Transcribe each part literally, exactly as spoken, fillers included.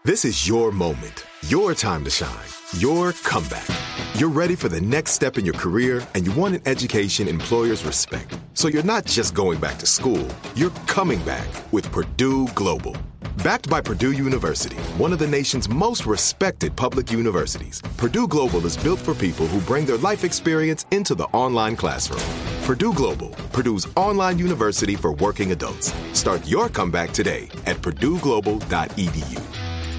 This is your moment, your time to shine, your comeback. You're ready for the next step in your career, and you want an education employers respect. So you're not just going back to school, you're coming back with Purdue Global. Backed by Purdue University, one of the nation's most respected public universities, Purdue Global is built for people who bring their life experience into the online classroom. Purdue Global, Purdue's online university for working adults. Start your comeback today at purdue global dot e d u.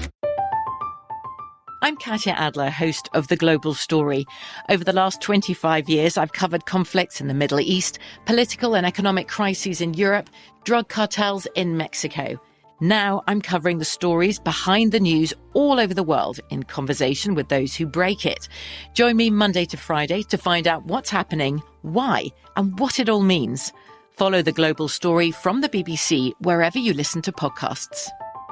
I'm Katya Adler, host of The Global Story. Over the last twenty-five years, I've covered conflicts in the Middle East, political and economic crises in Europe, drug cartels in Mexico. Now I'm covering the stories behind the news all over the world in conversation with those who break it. Join me Monday to Friday to find out what's happening, why, and what it all means. Follow The Global Story from the B B C wherever you listen to podcasts.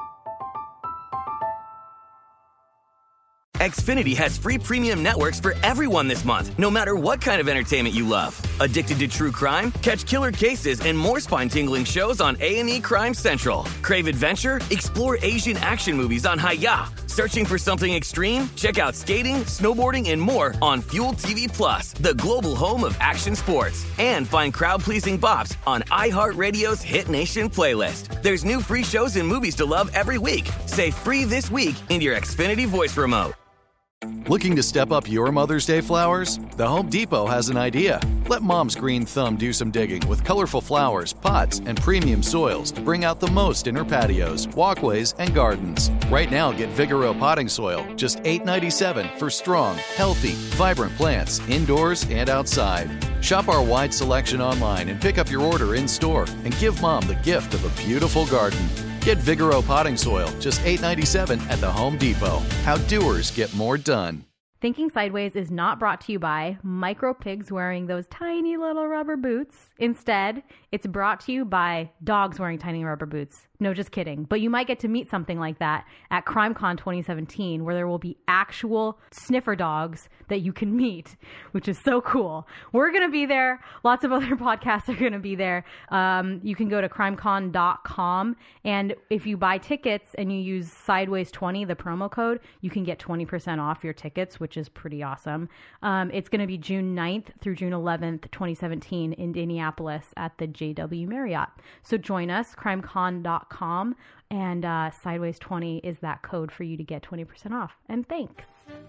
Xfinity has free premium networks for everyone this month, no matter what kind of entertainment you love. Addicted to true crime? Catch killer cases and more spine-tingling shows on A and E Crime Central. Crave adventure? Explore Asian action movies on Hi-Ya. Searching for something extreme? Check out skating, snowboarding, and more on Fuel T V Plus, the global home of action sports. And find crowd-pleasing bops on iHeartRadio's Hit Nation playlist. There's new free shows and movies to love every week. Say free this week in your Xfinity voice remote. Looking to step up your Mother's Day flowers? The Home Depot has an idea. Let Mom's green thumb do some digging with colorful flowers, pots, and premium soils to bring out the most in her patios, walkways, and gardens. Right now, get Vigoro potting soil, just eight dollars and ninety-seven cents for strong, healthy, vibrant plants indoors and outside. Shop our wide selection online and pick up your order in-store and give Mom the gift of a beautiful garden. Get Vigoro potting soil, just eight dollars and ninety-seven cents at the Home Depot. How doers get more done. Thinking Sideways is not brought to you by micro pigs wearing those tiny little rubber boots. Instead, it's brought to you by dogs wearing tiny rubber boots. No, just kidding. But you might get to meet something like that at CrimeCon twenty seventeen, where there will be actual sniffer dogs that you can meet, which is so cool. We're going to be there. Lots of other podcasts are going to be there. Um, you can go to crimecon dot com, and if you buy tickets and you use Sideways twenty, the promo code, you can get twenty percent off your tickets, which is pretty awesome. Um, it's going to be June ninth through June eleventh, twenty seventeen in Indianapolis at the J W Marriott. So join us, crimecon dot com, and uh, Sideways twenty is that code for you to get twenty percent off. And thanks.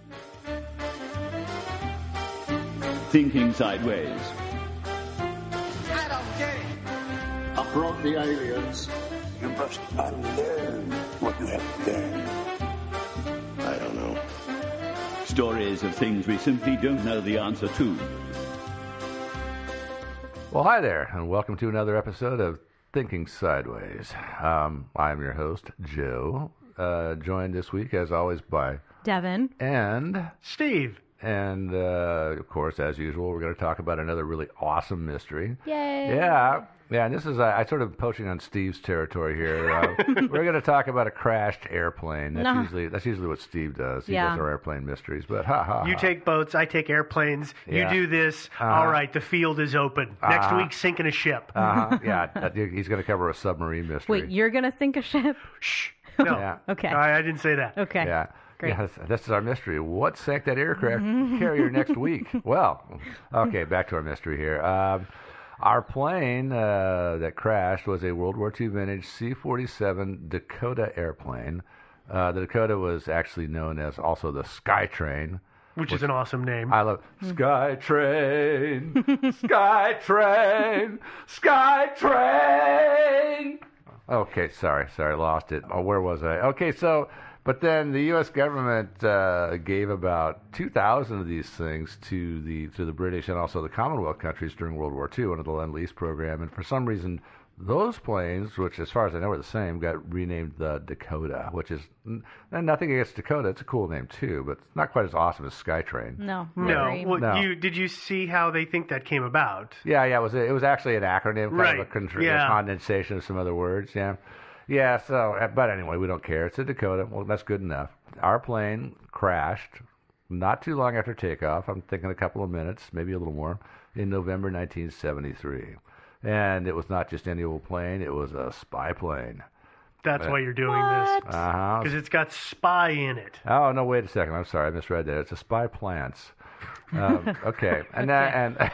Thinking Sideways. I don't get it. Up brought the aliens. You must unlearn what you have learned. I don't know. Stories of things we simply don't know the answer to. Well, hi there, and welcome to another episode of Thinking Sideways. Um, I'm your host, Joe, uh, joined this week, as always, by Devin and Steve. And, uh, of course, as usual, we're going to talk about another really awesome mystery. Yay! Yeah, yeah, and this is, uh, I sort of poaching on Steve's territory here. Uh, we're going to talk about a crashed airplane. That's No. usually that's usually what Steve does. He Yeah. does our airplane mysteries, but ha ha. You ha. take boats, I take airplanes. Yeah. You do this. Uh-huh. All right, the field is open. Next Uh-huh. week, sinking a ship. Uh-huh. Yeah, that- he's going to cover a submarine mystery. Wait, you're going to sink a ship? Shh. No. Yeah. Okay. I, I didn't say that. Okay. Yeah. Great. Yeah, this, this is our mystery. What sank that aircraft carrier next week? Well, okay, back to our mystery here. Um, our plane uh, that crashed was a World War Two vintage C forty-seven Dakota airplane. Uh, the Dakota was actually known as also the Skytrain. Which is an awesome name. I love Skytrain, Skytrain, Skytrain. Okay, sorry, sorry, lost it. Oh, where was I? Okay, so, but then the U S government uh, gave about two thousand of these things to the to the British and also the Commonwealth countries during World War Two under the Lend-Lease program, and for some reason, those planes, which as far as I know are the same, got renamed the Dakota, which is and nothing against Dakota. It's a cool name too, but it's not quite as awesome as Skytrain. No. No. Agree. Well, No. you did you see how they think that came about? Yeah, yeah, it was it was actually an acronym, kind Right, of a, contr- yeah. a condensation of some other words. Yeah, yeah. So, uh, but anyway, we don't care. It's a Dakota. Well, that's good enough. Our plane crashed not too long after takeoff. I'm thinking a couple of minutes, maybe a little more, in November nineteen seventy-three. And it was not just any old plane; it was a spy plane. That's Uh, why you're doing What? this. Uh-huh. Because it's got spy in it. Oh, no, wait a second. I'm sorry. I misread that. It's a spy plants. Um, okay. And that,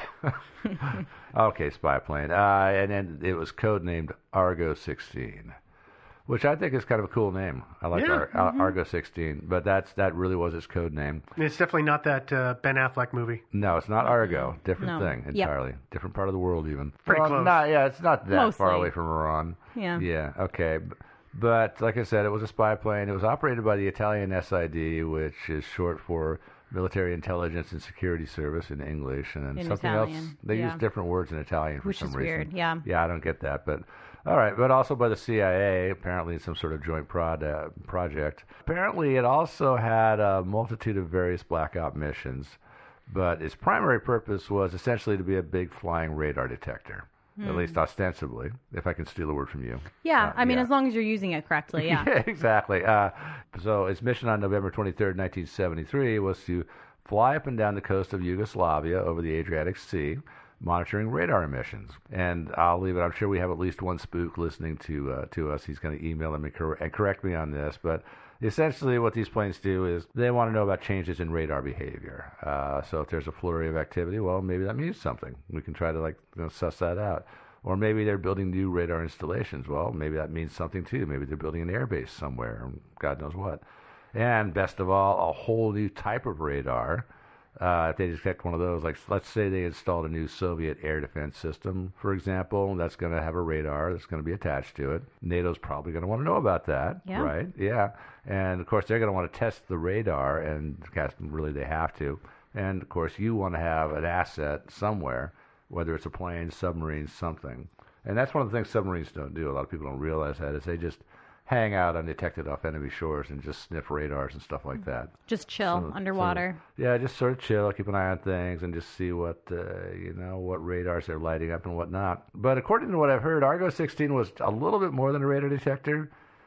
and okay, spy plane. Uh, and then it was codenamed Argo sixteen, which I think is kind of a cool name. I like Yeah. Ar- Ar- Argo sixteen, but that's that really was its code name. It's definitely not that uh, Ben Affleck movie. No, it's not Argo. Different No. thing Yep. entirely. Different part of the world even. Pretty well, close. Not, yeah, it's not that far Mostly. away from Iran. Yeah. Yeah, okay. B- But like I said, it was a spy plane. It was operated by the Italian S I D, which is short for Military Intelligence and Security Service in English. And then In something else, Italian, they yeah. use different words in Italian for Which some is reason. weird, yeah. Yeah, I don't get that. But all right, but also by the C I A, apparently in some sort of joint prod, uh, project. Apparently it also had a multitude of various blackout missions, but its primary purpose was essentially to be a big flying radar detector, at Hmm. least ostensibly, if I can steal a word from you. Yeah, Uh, I mean, yeah. as long as you're using it correctly, yeah. Yeah, exactly. Uh, so its mission on November twenty-third, nineteen seventy-three was to fly up and down the coast of Yugoslavia over the Adriatic Sea, monitoring radar emissions. And I'll leave it. I'm sure we have at least one spook listening to uh, to us. He's going to email me cor- and correct me on this, but essentially what these planes do is they want to know about changes in radar behavior. Uh, so if there's a flurry of activity, well, maybe that means something. We can try to like you know, suss that out. Or maybe they're building new radar installations. Well, maybe that means something too. Maybe they're building an airbase somewhere, God knows what. And best of all, a whole new type of radar. Uh, if they detect one of those, like let's say they installed a new Soviet air defense system, for example, that's going to have a radar that's going to be attached to it. NATO's probably going to want to know about that, Yeah. right? Yeah. And of course, they're going to want to test the radar, and really they have to. And of course, you want to have an asset somewhere, whether it's a plane, submarine, something. And that's one of the things submarines don't do. A lot of people don't realize that is they just hang out undetected off enemy shores and just sniff radars and stuff like that. Just chill So- underwater. so, yeah, just sort of chill, keep an eye on things, and just see what uh, you know what radars they're lighting up and whatnot. But according to what I've heard, Argo sixteen was a little bit more than a radar detector.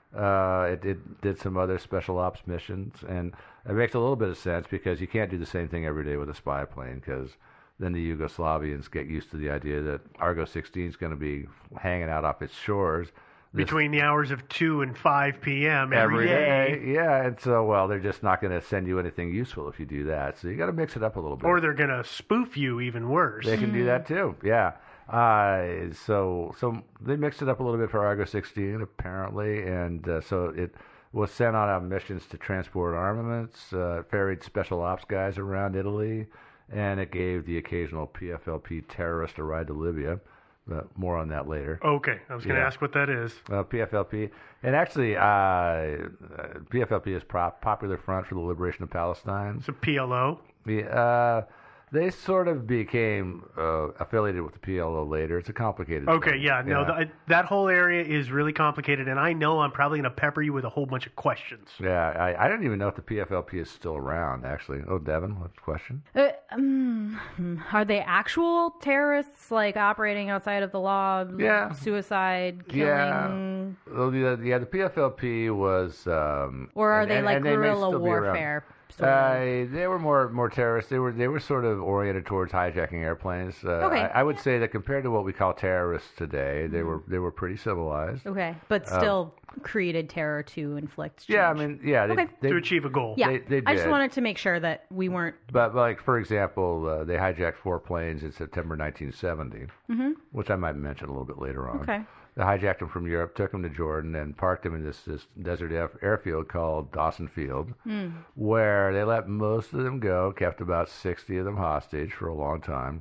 Uh, it, it did some other special ops missions, and it makes a little bit of sense because you can't do the same thing every day with a spy plane because then the Yugoslavians get used to the idea that Argo sixteen is going to be hanging out off its shores. This- Between the hours of two and five p.m. every every day. day. Yeah, and so, well, they're just not going to send you anything useful if you do that. So you got to mix it up a little bit. Or they're going to spoof you even worse. They can do that too. Yeah. Uh, so so they mixed it up a little bit for Argo sixteen apparently, and uh, so it was sent on uh, missions to transport armaments, uh, ferried special ops guys around Italy, and it gave the occasional P F L P terrorist a ride to Libya. Uh, more on that later. Okay, I was going to Yeah. ask what that is. Uh, P F L P, and actually, uh, uh, P F L P is Prop Popular Front for the Liberation of Palestine. It's a P L O. Yeah, uh, they sort of became uh, affiliated with the P L O later. It's a complicated. Okay, thing. yeah, no, th- that whole area is really complicated, and I know I'm probably going to pepper you with a whole bunch of questions. Yeah, I, I don't even know if the P F L P is still around. Actually, oh, Devin, what's the question? Uh, um, are they actual terrorists, like operating outside of the law? Yeah. Suicide, killing? Yeah, well, the, yeah, the P F L P was. Um, Or are and- they and- like and they may guerrilla still be around. warfare? Sort of? Uh, they were more more terrorists. They were they were sort of oriented towards hijacking airplanes. Uh, Okay. I, I would say that compared to what we call terrorists today, they were they were pretty civilized. Okay, but Uh, still created terror to inflict change. Yeah, I mean, yeah, they, Okay. they, To achieve a goal. Yeah, they- they I just did. wanted to make sure that we weren't. But like for example, uh, they hijacked four planes in September nineteen seventy, Mhm. which I might mention a little bit later on. Okay. They hijacked them from Europe, took them to Jordan, and parked them in this, this desert air- airfield called Dawson Field, Mm. where they let most of them go, kept about sixty of them hostage for a long time,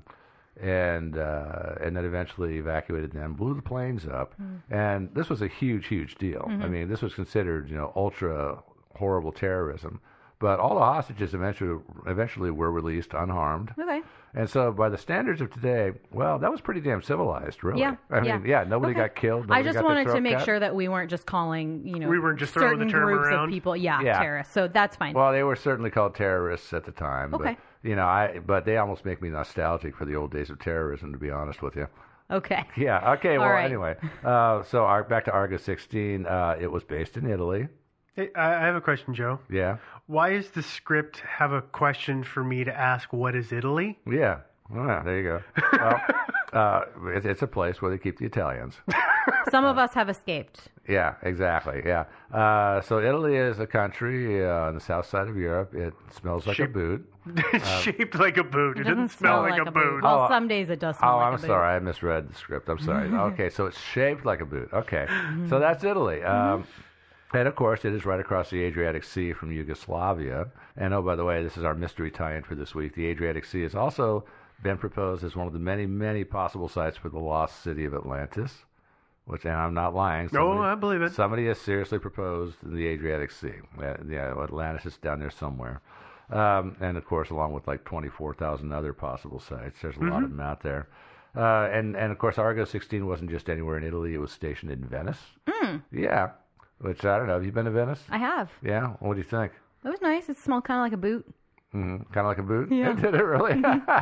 and uh, and then eventually evacuated them, blew the planes up, Mm. and this was a huge, huge deal. I Mhm. mean, this was considered, you know, ultra horrible terrorism. But all the hostages eventually eventually were released unharmed. Okay. And so, by the standards of today, well, that was pretty damn civilized, really. Yeah, I mean, yeah. yeah, nobody Okay. got killed. I nobody just got their wanted to throat make cut. sure that we weren't just calling, you know, We weren't just throwing certain the term groups around? of people, yeah, Yeah. terrorists. So that's fine. Well, they were certainly called terrorists at the time. Okay. But, you know, I but they almost make me nostalgic for the old days of terrorism, to be honest with you. okay. Yeah. Okay. All Well, right. anyway, uh, so our, back to Argo sixteen. Uh, it was based in Italy. Hey, I I have a question, Joe. Yeah. Why does the script have a question for me to ask, what is Italy? Yeah. Well, there you go. Well, uh, it's, it's a place where they keep the Italians. Some of us have escaped. Yeah, exactly. Yeah. Uh, so Italy is a country uh, on the south side of Europe. It smells like Shape- a boot. It's Um, shaped like a boot. It, It doesn't doesn't smell, smell like, like a a boot. boot. Well, Oh, some days it does smell Oh, like I'm a boot. sorry. I misread the script. I'm sorry. Okay, so it's shaped like a boot. Okay. So that's Italy. Um, and, of course, it is right across the Adriatic Sea from Yugoslavia. And, oh, by the way, this is our mystery tie-in for this week. The Adriatic Sea has also been proposed as one of the many, many possible sites for the lost city of Atlantis. Which, and I'm not lying. No, Somebody- I believe it. Somebody has seriously proposed the Adriatic Sea. Uh, yeah, Atlantis is down there somewhere. Um, and, of course, along with like twenty-four thousand other possible sites. There's a lot of them out there. Uh, and, and, of course, Argo sixteen wasn't just anywhere in Italy. It was stationed in Venice. Mm, Yeah. Which, I don't know. Have you been to Venice? I have. Yeah. What do you think? It was nice. It smelled kind of like a boot. Mm-hmm. Kind of like a boot? Yeah. Did it really?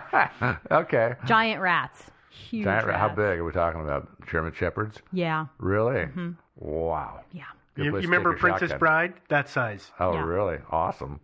Okay. Giant rats. Huge Giant, rats. how big are we talking about? German Shepherds? Yeah. Really? hmm Wow. Yeah. Good You, place you to remember take your Princess shotgun. Bride? That size. Oh, Yeah. really? Awesome.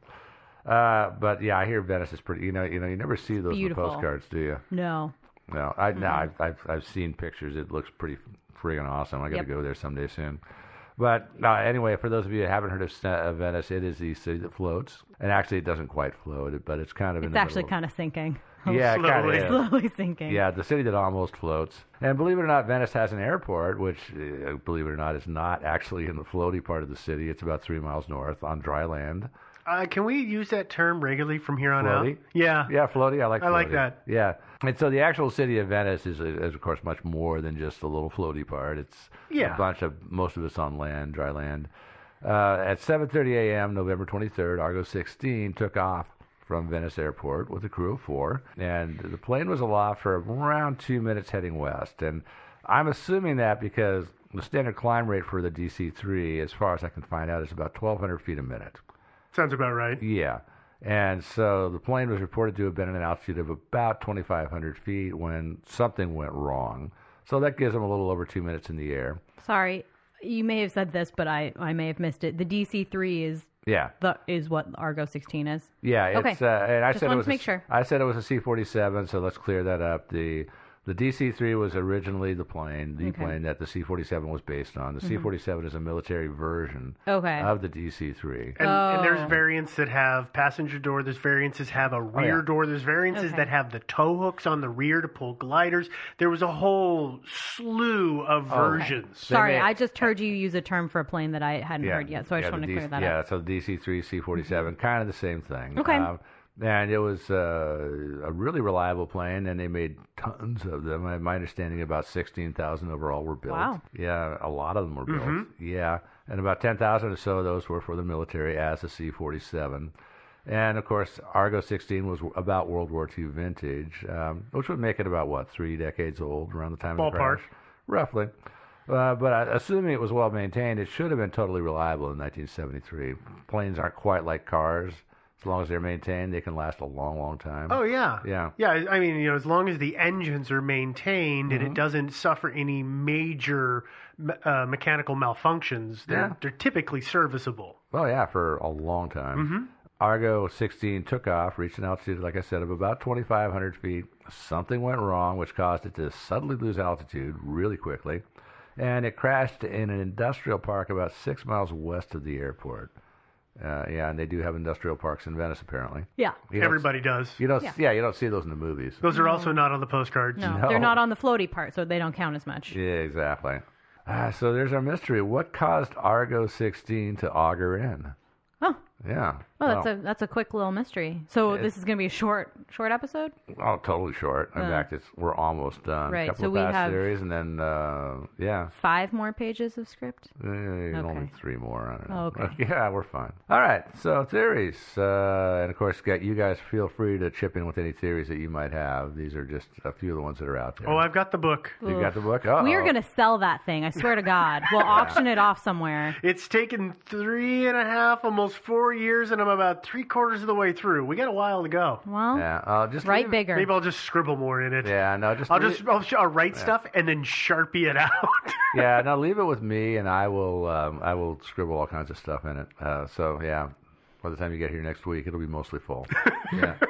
Uh, but yeah, I hear Venice is pretty. You know, you know, you never see those in the beautiful. postcards, do you? No. No, I no, I've, I've I've seen pictures. It looks pretty friggin' awesome. I got to Yep. go there someday soon. But uh, anyway, for those of you who haven't heard of St- uh, Venice, it is the city that floats, and actually, it doesn't quite float, but it's kind of in It's the actually middle. kind of sinking. Yeah, it kind of Slowly. is. Slowly sinking. Yeah, the city that almost floats. And believe it or not, Venice has an airport, which, uh, believe it or not, is not actually in the floaty part of the city. It's about three miles north on dry land. Uh, can we use that term regularly from here on Floaty? out? Yeah. Yeah, floaty. I like. I like floaty. that. Yeah, and so the actual city of Venice is, is of course, much more than just the little floaty part. It's Yeah. a bunch of most of it's on land, dry land. Uh, at seven thirty a.m., November twenty-third, Argo sixteen took off from Venice Airport with a crew of four, and the plane was aloft for around two minutes heading west. And I'm assuming that because the standard climb rate for the D C three, as far as I can find out, is about twelve hundred feet a minute. Sounds about right. Yeah. And so the plane was reported to have been at an altitude of about twenty-five hundred feet when something went wrong. So that gives them a little over two minutes in the air. Sorry, you may have said this, but I, I may have missed it. The D C three is Yeah. the is what Argo sixteen is. Yeah. It's, Okay. uh, and I Just said it wanted was to a- make sure. I said it was a C forty-seven, so let's clear that up. The the D C three was originally the plane, the Okay. plane that the C forty-seven was based on. The C forty-seven is a military version Okay. of the D C three. And, and there's Oh. variants that have passenger door. There's variants that have a rear yeah. door. There's variants Okay. that have the tow hooks on the rear to pull gliders. There was a whole slew of Oh. versions. Sorry, may- I just heard you use a term for a plane that I hadn't heard yet, so I yeah, just the wanted to D C clear that yeah, up. so the D C three, C forty-seven, kind of the same thing. Okay. Um, and it was uh, a really reliable plane, and they made tons of them. My, my understanding, about sixteen thousand overall were built. Wow. Yeah, a lot of them were built. Mm-hmm. Yeah, and about ten thousand or so of those were for the military as a C forty-seven. And, of course, Argo sixteen was about World War Two vintage, um, which would make it about, what, three decades old around the time of the Ballpark. crash? Roughly. Uh, but I, assuming it was well maintained, it should have been totally reliable in nineteen seventy-three. Planes aren't quite like cars. As long as they're maintained, they can last a long, long time. Oh yeah, Yeah. yeah. I mean, you know, as long as the engines are maintained Mm-hmm. and it doesn't suffer any major me- uh, mechanical malfunctions, they're Yeah. they're typically serviceable. Oh, yeah, for a long time. Mm-hmm. Argo sixteen took off, reached an altitude, like I said, of about twenty-five hundred feet. Something went wrong, which caused it to suddenly lose altitude really quickly. And it crashed in an industrial park about six miles west of the airport. Uh, yeah, and they do have industrial parks in Venice, apparently. Yeah. You don't- Everybody does. You don't, Yeah. yeah. you don't see those in the movies. Those are also not on the postcards. No, No. they're not on the floaty part, so they don't count as much. Yeah, exactly. Ah, so there's our mystery. What caused Argo sixteen to auger in? Oh, Yeah. oh, that's well, a that's a quick little mystery. So It- this is going to be a short short episode. oh, totally short. In Uh, fact, it's we're almost done. right, Couple so of we fast have- series, and then uh, yeah, Five more pages of script. eh, only Okay. three more. I don't know. Oh, okay. Yeah, we're fine. All right. So theories, uh, and of course, get you guys feel free to chip in with any theories that you might have. These are just a few of the ones that are out there. Oh, I've got the book. you got the book. We are Uh-oh. going to sell that thing. I swear to God, we'll auction it off somewhere. It's taken three and a half, almost four years, and I'm about three quarters of the way through. We got a while to go. Well, Yeah. Uh, just write leave- bigger. Maybe I'll just scribble more in it. Yeah. No. Just. I'll leave- just I'll, sh- I'll write stuff and then Sharpie it out. yeah, no, leave it with me, and I will. Um, I will scribble all kinds of stuff in it. Uh, so yeah, by the time you get here next week, it'll be mostly full. Yeah.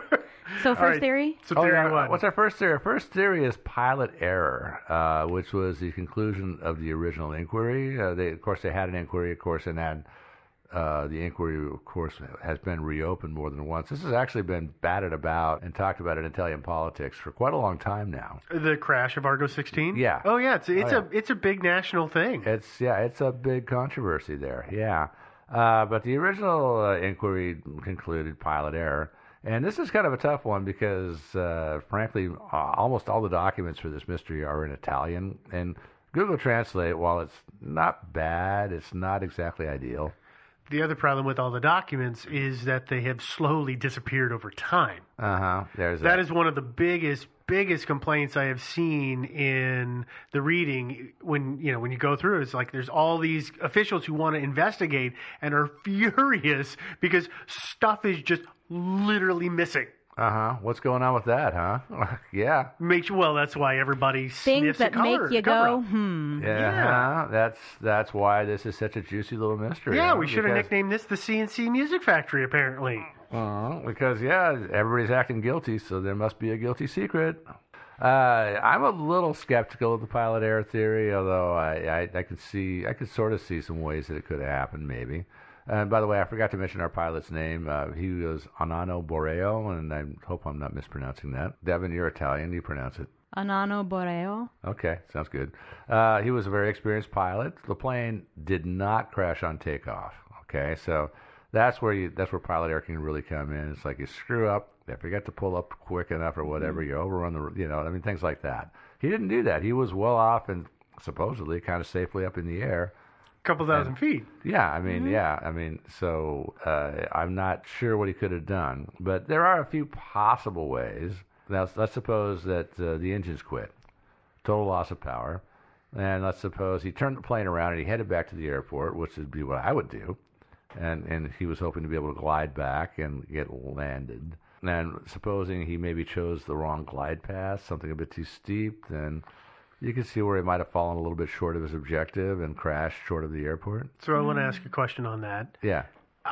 So first right. theory? So Oh, theory yeah. one. What's our first theory? Our first theory is pilot error, uh, which was the conclusion of the original inquiry. Uh, they, of course, they had an inquiry, of course, and then uh, the inquiry, of course, has been reopened more than once. This has actually been batted about and talked about in Italian politics for quite a long time now. The crash of Argo sixteen? Yeah. Oh, yeah. It's, it's, Oh, a, yeah. it's a big national thing. It's yeah, it's a big controversy there. Yeah, uh, but the original uh, inquiry concluded pilot error. And this is kind of a tough one because, uh, frankly, uh, almost all the documents for this mystery are in Italian. And Google Translate, while it's not bad, it's not exactly ideal. The other problem with all the documents is that they have slowly disappeared over time. Uh-huh. There's That that. is one of the biggest, biggest complaints I have seen in the reading when, you know, when you go through it. It's like there's all these officials who want to investigate and are furious because stuff is just literally missing. Uh-huh. What's going on with that, huh? yeah. Makes well, that's why everybody Things sniffs that a cover, make you cover go, up. hmm. Yeah. Yeah. Uh-huh. That's that's why this is such a juicy little mystery. Yeah, huh? we should have Because- nicknamed this the C N C Music Factory, apparently. Uh, because, yeah, everybody's acting guilty, so there must be a guilty secret. Uh, I'm a little skeptical of the pilot error theory, although I, I, I could see, I could sort of see some ways that it could have happened, maybe. And by the way, I forgot to mention our pilot's name. Uh, he was Anano Boreo, and I hope I'm not mispronouncing that. Devin, you're Italian. You pronounce it. Anano Boreo. Okay, sounds good. Uh, he was a very experienced pilot. The plane did not crash on takeoff. Okay, so that's where you that's where pilot error can really come in. It's like you screw up, they forget to pull up quick enough or whatever, you overrun the, you know, I mean, things like that. He didn't do that. He was well off and supposedly kind of safely up in the air. Couple thousand And- feet. Yeah, I mean, yeah, I mean, so uh, I'm not sure what he could have done, but there are a few possible ways. Now, let's suppose that uh, the engines quit, total loss of power, and let's suppose he turned the plane around and he headed back to the airport, which would be what I would do, and and he was hoping to be able to glide back and get landed. And supposing he maybe chose the wrong glide path, something a bit too steep, then you can see where he might have fallen a little bit short of his objective and crashed short of the airport. So I want to ask a question on that. Yeah.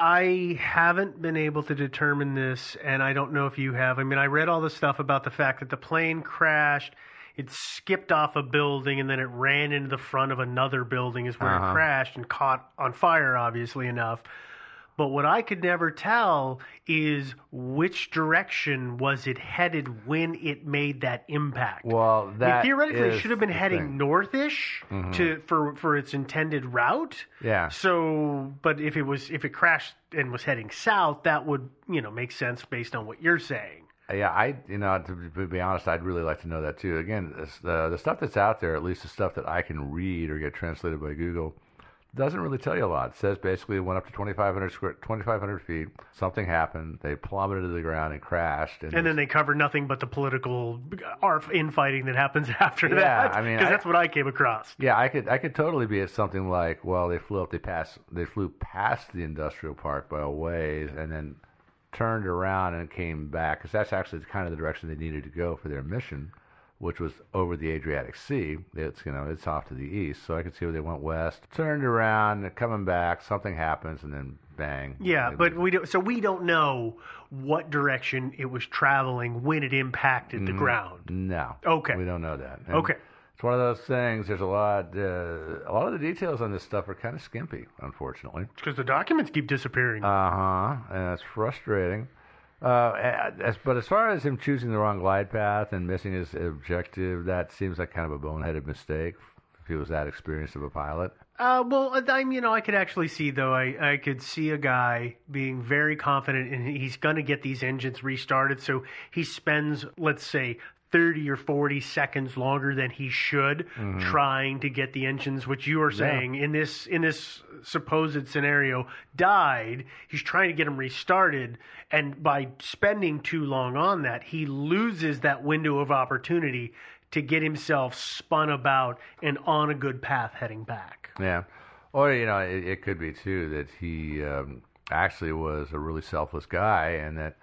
I haven't been able to determine this, and I don't know if you have. I mean, I read all the stuff about the fact that the plane crashed, it skipped off a building, and then it ran into the front of another building is where Uh-huh. it crashed and caught on fire, obviously enough. But what I could never tell is which direction was it headed when it made that impact. Well, I mean, that theoretically, it is should have been the heading thing. northish Mhm. to for for its intended route. Yeah. So, but if it was if it crashed and was heading south, that would you know make sense based on what you're saying. Yeah, I, you know, to, to be honest, I'd really like to know that too. Again, this, the the stuff that's out there, at least the stuff that I can read or get translated by Google, doesn't really tell you a lot. It says basically it went up to twenty-five hundred square, twenty-five hundred feet. Something happened. They plummeted to the ground and crashed. And, And then they cover nothing but the political arf infighting that happens after Yeah, that. I mean, because I- that's what I came across. yeah, I could I could totally be at something like, well, they flew up, they passed, they flew past the industrial park by a ways, and then turned around and came back, because that's actually kind of the direction they needed to go for their mission, which was over the Adriatic Sea. It's, you know, it's off to the east, so I could see where they went west, turned around, and coming back, something happens, and then bang. Yeah, They but lose. we don't. So we don't know what direction it was traveling when it impacted the Mhm. ground. No. Okay. We don't know that. And Okay. It's one of those things. There's a lot. Uh, a lot of the details on this stuff are kind of skimpy, unfortunately. Because the documents keep disappearing. Uh huh. And it's frustrating. Uh, as, but as far as him choosing the wrong glide path and missing his objective, that seems like kind of a boneheaded mistake. If he was that experienced of a pilot. Uh, well, I'm, you know, I could actually see though. I, I could see a guy being very confident, and he's going to get these engines restarted. So he spends, let's say, thirty or forty seconds longer than he should Mhm. trying to get the engines, which you are Yeah. saying in this in this supposed scenario died. He's trying to get them restarted, and by spending too long on that, he loses that window of opportunity to get himself spun about and on a good path heading back. Yeah. Or, you know, it, it could be, too, that he um, actually was a really selfless guy and that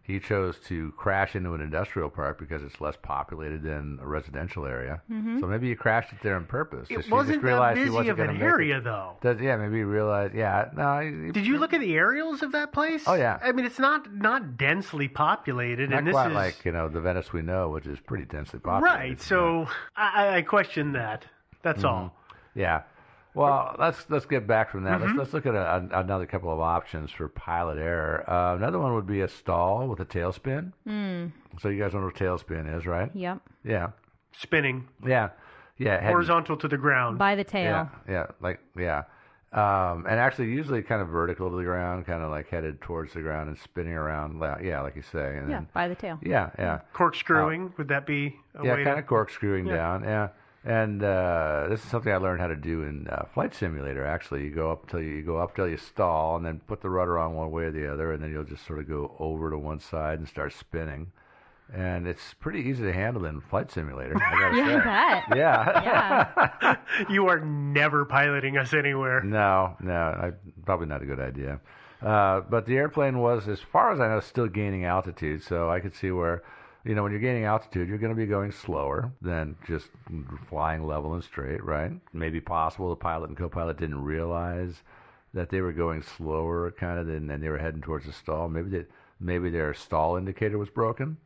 he chose to crash into an industrial park because it's less populated than a residential area. Mm-hmm. So maybe he crashed it there on purpose. It Just- he wasn't just that realized he busy wasn't of gonna an make area, it. though. Does, yeah, maybe he realized. Yeah, no. He, Did you look at the aerials of that place? Oh, yeah. I mean, it's not not densely populated, Not and this quite is like you know the Venice we know, which is pretty densely populated. right. So I, I question that. That's Mhm. all. Yeah. Well, let's let's get back from that. Mhm. Let's let's look at a, a, another couple of options for pilot error. Uh, another one would be a stall with a tailspin. Mm. So you guys know what a tailspin is, right? Yep. Yeah. Spinning Yeah. Yeah. heading- horizontal to the ground. By the tail. Yeah. Yeah. Like yeah. Um, and actually, usually kind of vertical to the ground, kind of like headed towards the ground and spinning around. la- Yeah, like you say. And Yeah, then, by the tail. yeah. Yeah. Corkscrewing, would that be a Yeah, way kind to... of corkscrewing Yeah. down. Yeah, and uh, this is something I learned how to do in uh, Flight Simulator. Actually, you go up till you, you go up till you stall, and then put the rudder on one way or the other, and then you'll just sort of go over to one side and start spinning. And it's pretty easy to handle in Flight Simulator. I gotta Yeah, say. you bet. Yeah. Yeah. You are never piloting us anywhere. No, no, I, probably not a good idea. Uh, but the airplane was, as far as I know, still gaining altitude, so I could see where, you know, when you're gaining altitude, you're going to be going slower than just flying level and straight, right? Maybe possible the pilot and co-pilot didn't realize that they were going slower, kind of, than, and they were heading towards a stall. Maybe they, maybe their stall indicator was broken,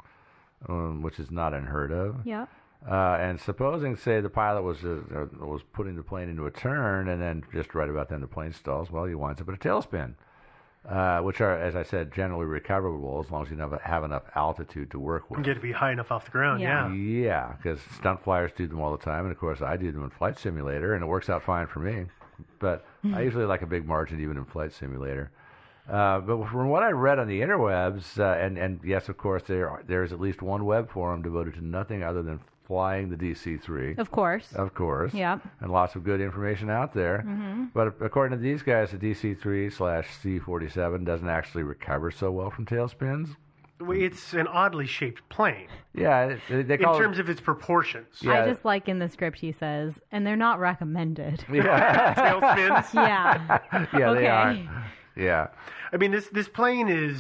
um, which is not unheard of. Yep. Uh, and supposing, say, the pilot was uh, was putting the plane into a turn, and then just right about then the plane stalls, well, he winds up in a tailspin, uh, which are, as I said, generally recoverable as long as you have, have enough altitude to work with. You get to be high enough off the ground, Yeah. yeah. Yeah, because stunt flyers do them all the time, and of course I do them in Flight Simulator, and it works out fine for me. But I usually like a big margin even in Flight Simulator. Uh, but from what I read on the interwebs, uh, and, and yes, of course, there there is at least one web forum devoted to nothing other than flying the D C three. Of course. Of course. Yep. And lots of good information out there. Mm-hmm. But according to these guys, the D C three slash C forty-seven doesn't actually recover so well from tailspins. It's an oddly shaped plane Yeah, they, they in call terms it, of its proportions. Yeah. I just like in the script he says, and they're not recommended. Yeah. Tailspins. Yeah. Yeah, Okay. they are. Yeah. I mean, this this plane is,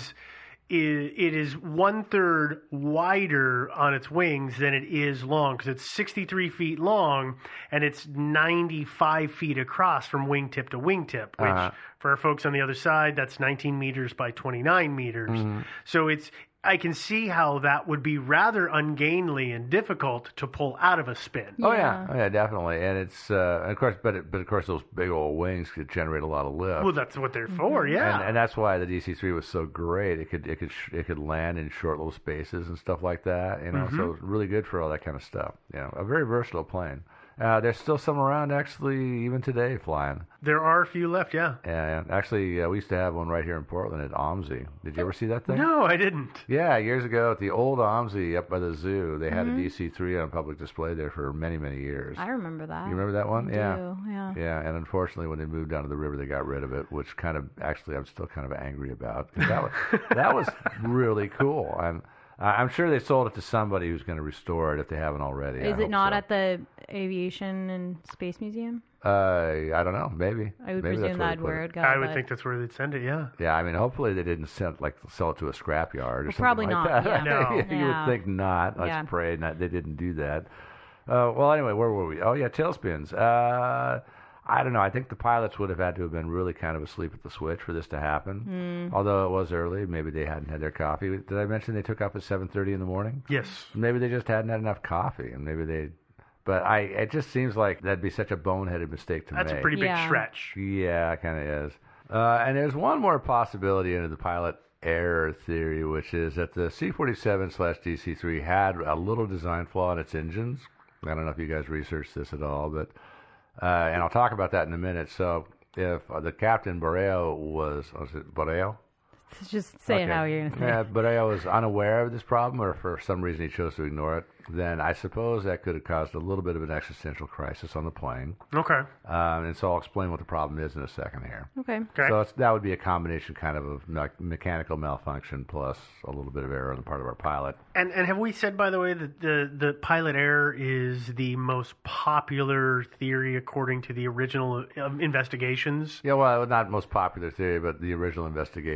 is it is one third wider on its wings than it is long because it's sixty-three feet long and it's ninety-five feet across from wingtip to wingtip. Which, Uh-huh. for our folks on the other side, that's nineteen meters by twenty-nine meters. Mm-hmm. So it's. I can see how that would be rather ungainly and difficult to pull out of a spin. Oh yeah, oh, yeah, definitely. And it's uh, and of course, but it, but of course, those big old wings could generate a lot of lift. Well, that's what they're for, yeah. And, and that's why the D C three was so great. It could it could sh- it could land in short little spaces and stuff like that. You know, Mm-hmm. so it's really good for all that kind of stuff. You know, a very versatile plane. Uh, there's still some around actually, even today, flying. There are a few left, yeah. And actually, uh, we used to have one right here in Portland at OMSI. Did you ever see that thing? No, I didn't. Yeah, years ago at the old OMSI up by the zoo, they had Mhm. a D C three on public display there for many, many years. I remember that. You remember that one? I Yeah. do, yeah. Yeah, and unfortunately, when they moved down to the river, they got rid of it, which kind of actually I'm still kind of angry about. 'Cause That was that was really cool, and I- I'm sure they sold it to somebody who's going to restore it if they haven't already. I Is it hope not so. at the Aviation and Space Museum? Uh, I don't know. Maybe. I would Maybe presume that's where they that's put where it. it go. I would but- think that's where they'd send it, yeah. Yeah, I mean, hopefully they didn't send like sell it to a scrapyard or Well, something probably like not, that. yeah. you Yeah. would think not. Let's Yeah. pray not, they didn't do that. Uh, well, anyway, where were we? Oh yeah, tailspins. Uh, I don't know. I think the pilots would have had to have been really kind of asleep at the switch for this to happen. Mm. Although it was early, maybe they hadn't had their coffee. Did I mention they took off at seven thirty in the morning? Yes. Maybe they just hadn't had enough coffee, and maybe they. But I, it just seems like that'd be such a boneheaded mistake to That's make. a pretty big Yeah. stretch. Yeah, it kind of is. Uh, and there's one more possibility into the pilot error theory, which is that the C forty-seven slash D C three had a little design flaw in its engines. I don't know if you guys researched this at all, but uh, and I'll talk about that in a minute. So if uh, the Captain Borrell was, was it Borrell? Just say it Okay. how you're going to say Yeah, it. but I was unaware of this problem, or for some reason he chose to ignore it. Then I suppose that could have caused a little bit of an existential crisis on the plane. Okay. Um, and so I'll explain what the problem is in a second here. Okay. Okay. So it's, that would be a combination kind of of me- mechanical malfunction plus a little bit of error on the part of our pilot. And and have we said, by the way, that the, the pilot error is the most popular theory according to the original um, investigations? Yeah, well, not most popular theory, but the original investigation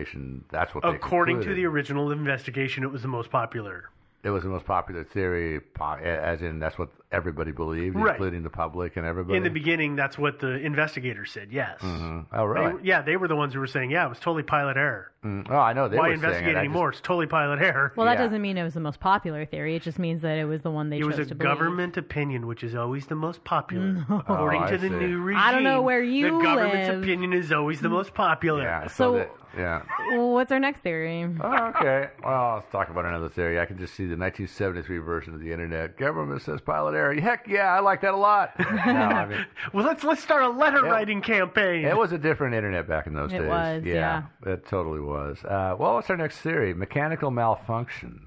that's what they According concluded. to the original investigation, it was the most popular. It was the most popular theory, po- as in that's what everybody believed, Right. including the public and everybody. In the beginning, that's what the investigators said, yes. Mm-hmm. Oh, really? They were- yeah, they were the ones who were saying, yeah, it was totally pilot error. Mm. Oh, I know. They Why were saying investigate it. I anymore? It's totally pilot error. Well, that Yeah. doesn't mean it was the most popular theory. It just means that it was the one they It chose was a to believe. government opinion, which is always the most popular. No. According Oh, I to the see. new regime. I don't know where you The government's live. opinion is always the most popular. Yeah. So- that, yeah. Well, what's our next theory? Oh, okay. Well, let's talk about another theory. I can just see the nineteen seventy-three version of the internet. Government says pilot error. Heck yeah, I like that a lot. No, I mean, Well, let's let's start a letter Yeah. writing campaign. it was a different internet back in those It days. was, yeah. It totally was. Uh, well, what's our next theory? Mechanical malfunction.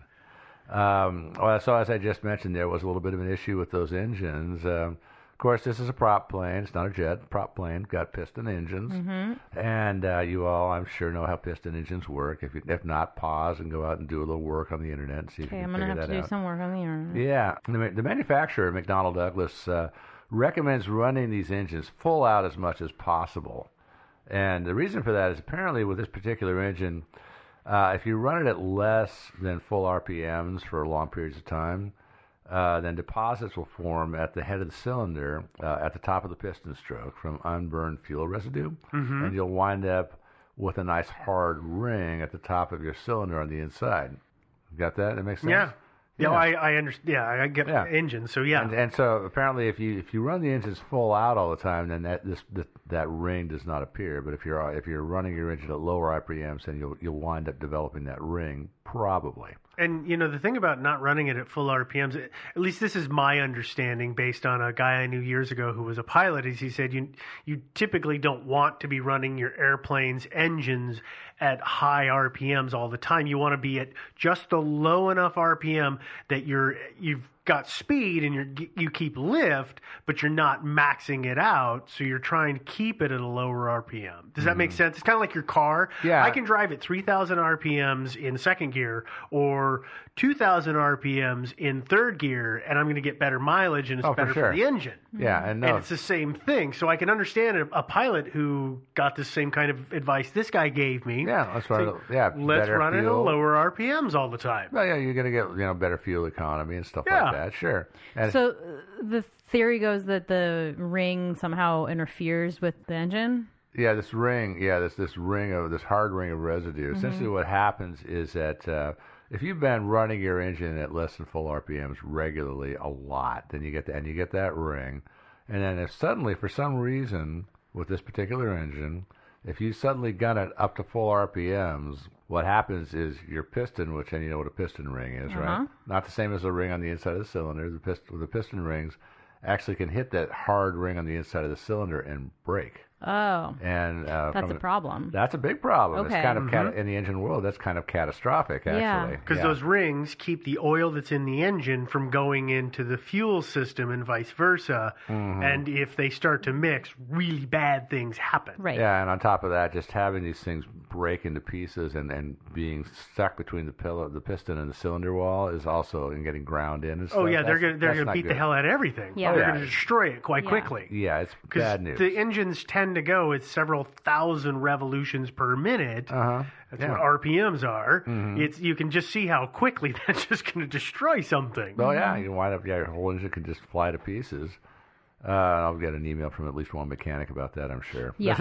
Um, well, so as I just mentioned, there was a little bit of an issue with those engines. Um, of course, this is a prop plane. It's not a jet. Prop plane got piston engines, Mm-hmm. and uh, you all, I'm sure, know how piston engines work. If you, if not, pause and go out and do a little work on the internet and see if Okay, you I'm can gonna figure have that to out. do some work on the internet. Yeah, the, the manufacturer, McDonnell Douglas, uh, recommends running these engines full out as much as possible. And the reason for that is apparently with this particular engine, uh, if you run it at less than full R P Ms for long periods of time, uh, then deposits will form at the head of the cylinder uh, at the top of the piston stroke from unburned fuel residue. Mm-hmm. And you'll wind up with a nice hard ring at the top of your cylinder on the inside. Got that? That makes sense? Yeah. Yeah, Yeah. I, I understand. Yeah, I get Yeah. engines. So yeah, And, and so apparently, if you if you run the engines full out all the time, then that this, this that ring does not appear. But if you're if you're running your engine at lower R P Ms, then you'll you'll wind up developing that ring probably. and you know the thing about not running it at full R P Ms, at least this is my understanding based on a guy I knew years ago who was a pilot, is he said you you typically don't want to be running your airplane's engines at high R P Ms all the time. You want to be at just the low enough R P M that you're you've got speed and you're you keep lift, but you're not maxing it out. So you're trying to keep it at a lower R P M. Does that make sense? It's kind of like your car. Yeah. I can drive at three thousand R P Ms in second gear or two thousand R P Ms in third gear, and I'm going to get better mileage, and it's Oh, for better sure. the engine. Yeah, and no, And it's the same thing. So I can understand a, a pilot who got the same kind of advice this guy gave me. yeah, let's run. So it, yeah, let's better run it at fuel. lower R P Ms all the time. Well, yeah, you're gonna get you know better fuel economy and stuff Yeah. like that. Sure. And So uh, the theory goes that the ring somehow interferes with the engine. Yeah, this ring, yeah, this this ring of this hard ring of residue. Mm-hmm. Essentially, what happens is that uh, if you've been running your engine at less than full R P Ms regularly a lot, then you get that, and you get that ring, and then if suddenly, for some reason, with this particular engine, if you suddenly gun it up to full R P Ms, what happens is your piston, which and you know what a piston ring is, Uh-huh. right? Not the same as a ring on the inside of the cylinder. The piston, the piston rings actually can hit that hard ring on the inside of the cylinder and break. Oh, And uh, that's from a a- problem. That's a big problem. Okay. It's kind of Mm-hmm. cat- in the engine world. That's kind of catastrophic, actually. Yeah. Because Yeah. those rings keep the oil that's in the engine from going into the fuel system and vice versa. Mm-hmm. And if they start to mix, really bad things happen. Right. Yeah, and on top of that, just having these things break into pieces and, and being stuck between the pillow, the piston, and the cylinder wall is also and getting ground in. And Oh stuff. yeah, they're That's- gonna they're that's gonna not beat the good. hell out of everything. Yeah. They're Oh, yeah. gonna destroy it quite Yeah. quickly. Yeah, it's Because bad news. the engines tend to go at several thousand revolutions per minute. uh-huh. That's Yeah. what R P Ms are. Mhm. It's you can just see how quickly that's just going to destroy something. Oh yeah, you can wind up. Yeah, your whole engine can just fly to pieces. Uh, I'll get an email from at least one mechanic about that, I'm sure. Yeah.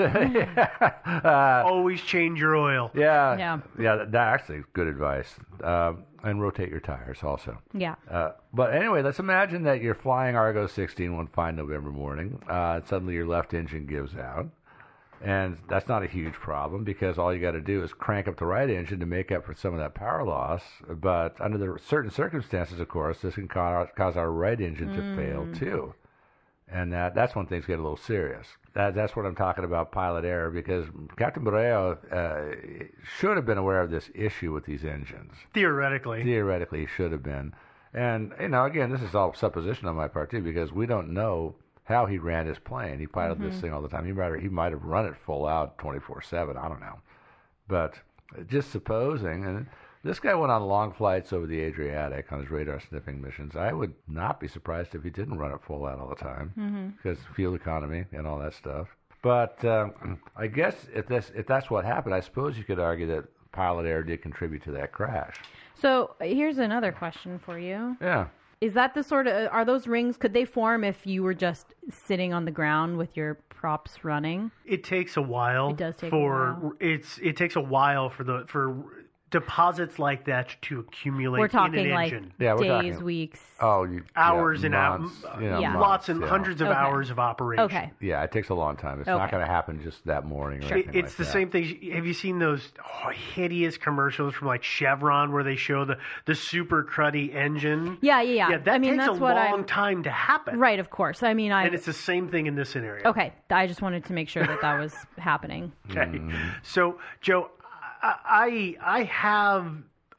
uh, Always change your oil. yeah, Yeah. yeah. That, that actually is good advice. Um, and rotate your tires also. Yeah. Uh, but anyway, let's imagine that you're flying Argo sixteen one fine November morning. Uh, and suddenly your left engine gives out. And that's not a huge problem because all you got to do is crank up the right engine to make up for some of that power loss. But under the certain circumstances, of course, this can cause, cause our right engine to Mm. fail too. And that, that's when things get a little serious. That, that's what I'm talking about, pilot error, because Captain Borrell uh, should have been aware of this issue with these engines. Theoretically. Theoretically, he should have been. And, you know, again, this is all supposition on my part, too, because we don't know how he ran his plane. He piloted Mm-hmm. this thing all the time. He might have, he might have run it full out twenty-four seven. I don't know. But just supposing, and this guy went on long flights over the Adriatic on his radar sniffing missions. I would not be surprised if he didn't run it full out all the time Mm-hmm. because fuel economy and all that stuff. But um, I guess if that's, if that's what happened, I suppose you could argue that pilot error did contribute to that crash. So here's another question for you. Yeah. Is that the sort of, are those rings, could they form if you were just sitting on the ground with your props running? It takes a while. It does take for, a while. It's, it takes a while for the, for deposits like that to accumulate We're talking in an like engine. Yeah, we're days, talking- weeks. Oh, you, Hours yeah, and hours. months, you know, Yeah. months, Lots and yeah. hundreds of Okay. hours of operation. Okay. Yeah, it takes a long time. It's not Okay. going to happen just that morning. Or It- anything it's like the that. same thing. Have you seen those oh, hideous commercials from like Chevron where they show the, the super cruddy engine? Yeah, yeah, yeah. Yeah, that I mean, takes that's a what long I'm- time to happen. Right, of course. I mean, I. And it's the same thing in this scenario. Okay, I just wanted to make sure that that was happening. Okay. Mm-hmm. So, Joe, I I have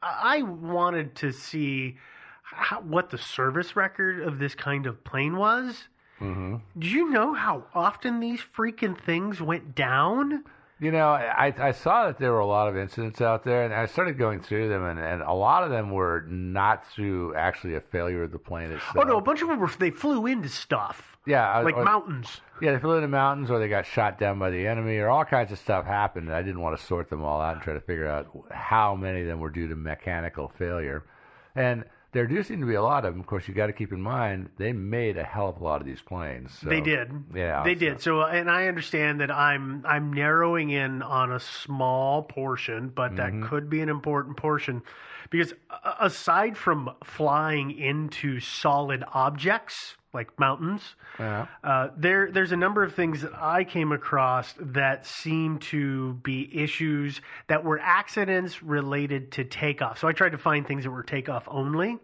I wanted to see how, what the service record of this kind of plane was. Mm-hmm. Do you know how often these freaking things went down? You know, I, I saw that there were a lot of incidents out there, and I started going through them, and, and a lot of them were not through actually a failure of the plane itself. Oh no, a bunch of them were they flew into stuff. Yeah, like or, mountains. Yeah, they flew into mountains, or they got shot down by the enemy, or all kinds of stuff happened. And I didn't want to sort them all out and try to figure out how many of them were due to mechanical failure. And there do seem to be a lot of them. Of course, you got to keep in mind they made a hell of a lot of these planes. So, They did. Yeah, they so- did. So, and I understand that I'm I'm narrowing in on a small portion, but that Mm-hmm. could be an important portion, because a- aside from flying into solid objects like mountains, Yeah. uh, there there's a number of things that I came across that seem to be issues that were accidents related to takeoff. So I tried to find things that were takeoff only.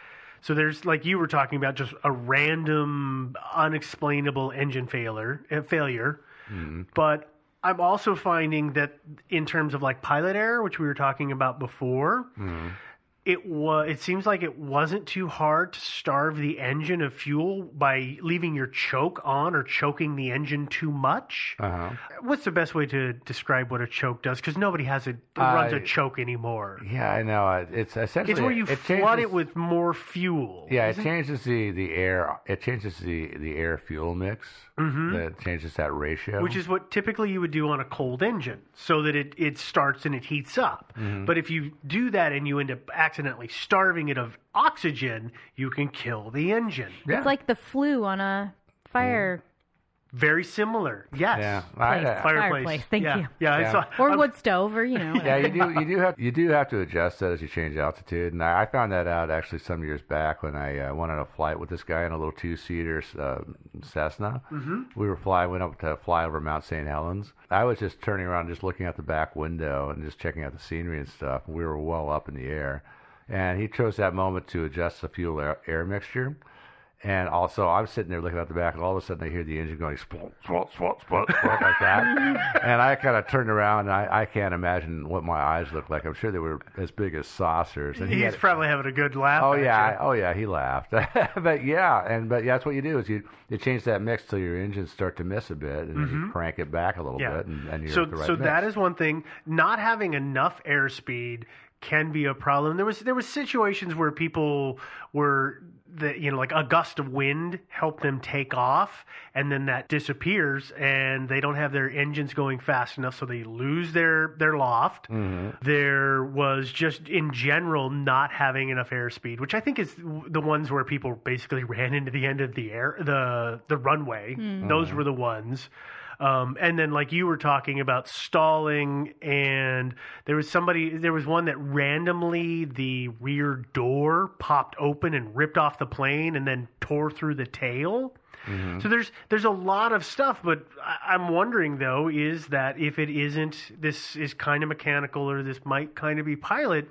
So there's, like you were talking about, just a random, unexplainable engine failure. Uh, failure. Mm-hmm. But I'm also finding that in terms of like pilot error, which we were talking about before, Mm-hmm. it was. It seems like it wasn't too hard to starve the engine of fuel by leaving your choke on or choking the engine too much. Uh-huh. What's the best way to describe what a choke does? Because nobody has a runs a I- choke anymore. Yeah, I know. It- It's essentially It's where you it flood changes- it with more fuel. Yeah, it isn't changes the, the air. It changes the, the air fuel mix. Mhm. That changes that ratio. Which is what typically you would do on a cold engine, so that it, it starts and it heats up. Mhm. But if you do that and you end up accidentally starving it of oxygen, you can kill the engine. It's like the flue on a fire. Very similar. Yes. Yeah. Place. I- I- Fireplace. Thank yeah. you. Yeah. I Yeah. saw, Or I'm- wood stove, or you know. yeah, you do. You do have you do have to adjust that as you change altitude, and I, I found that out actually some years back when I uh, went on a flight with this guy in a little two-seater uh, Cessna. Mhm. We were flying, went up to fly over Mount Saint Helens. I was just turning around, just looking out the back window and just checking out the scenery and stuff. We were well up in the air, and he chose that moment to adjust the fuel air, air mixture. And also, I'm sitting there looking out the back, and all of a sudden I hear the engine going splut, splut, splut, splut, splut like that. And I kind of turned around, and I, I can't imagine what my eyes looked like. I'm sure they were as big as saucers. And he He's had- probably having a good laugh. Oh at yeah, you. oh yeah, he laughed. But yeah, and but yeah, that's what you do is you you change that mix till your engines start to miss a bit, and then you Mhm. crank it back a little Yeah. bit, and, and you're so at the right so mix. that is one thing. Not having enough airspeed can be a problem. There was there was situations where people were the you know like a gust of wind helped them take off, and then that disappears, and they don't have their engines going fast enough, so they lose their their loft. Mhm. There was just in general not having enough airspeed, which I think is the ones where people basically ran into the end of the air the the runway. Mm. Those Mhm. were the ones. Um, and then, like you were talking about stalling, and there was somebody, there was one that randomly the rear door popped open and ripped off the plane and then tore through the tail. Mm-hmm. So there's there's a lot of stuff, but I- I'm wondering though, is that if it isn't, this is kind of mechanical, or this might kind of be pilot,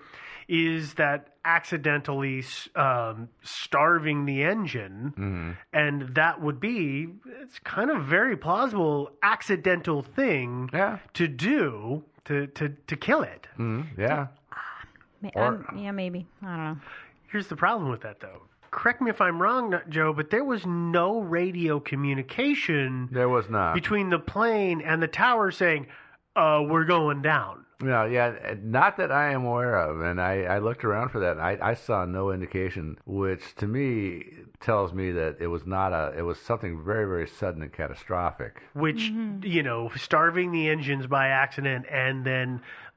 is that accidentally um, starving the engine, Mhm. and that would be, it's kind of very plausible accidental thing Yeah. to do to, to, to kill it. Mhm. Yeah. Ma- Or- um, yeah, maybe. I don't know. Here's the problem with that though. Correct me if I'm wrong, Joe, but there was no radio communication There was not. between the plane and the tower saying, uh, we're going down. No, yeah, not that I am aware of, and I, I looked around for that, and I, I saw no indication, which to me tells me that it was not a, it was something very, very sudden and catastrophic. Which, you know, starving the engines by accident and then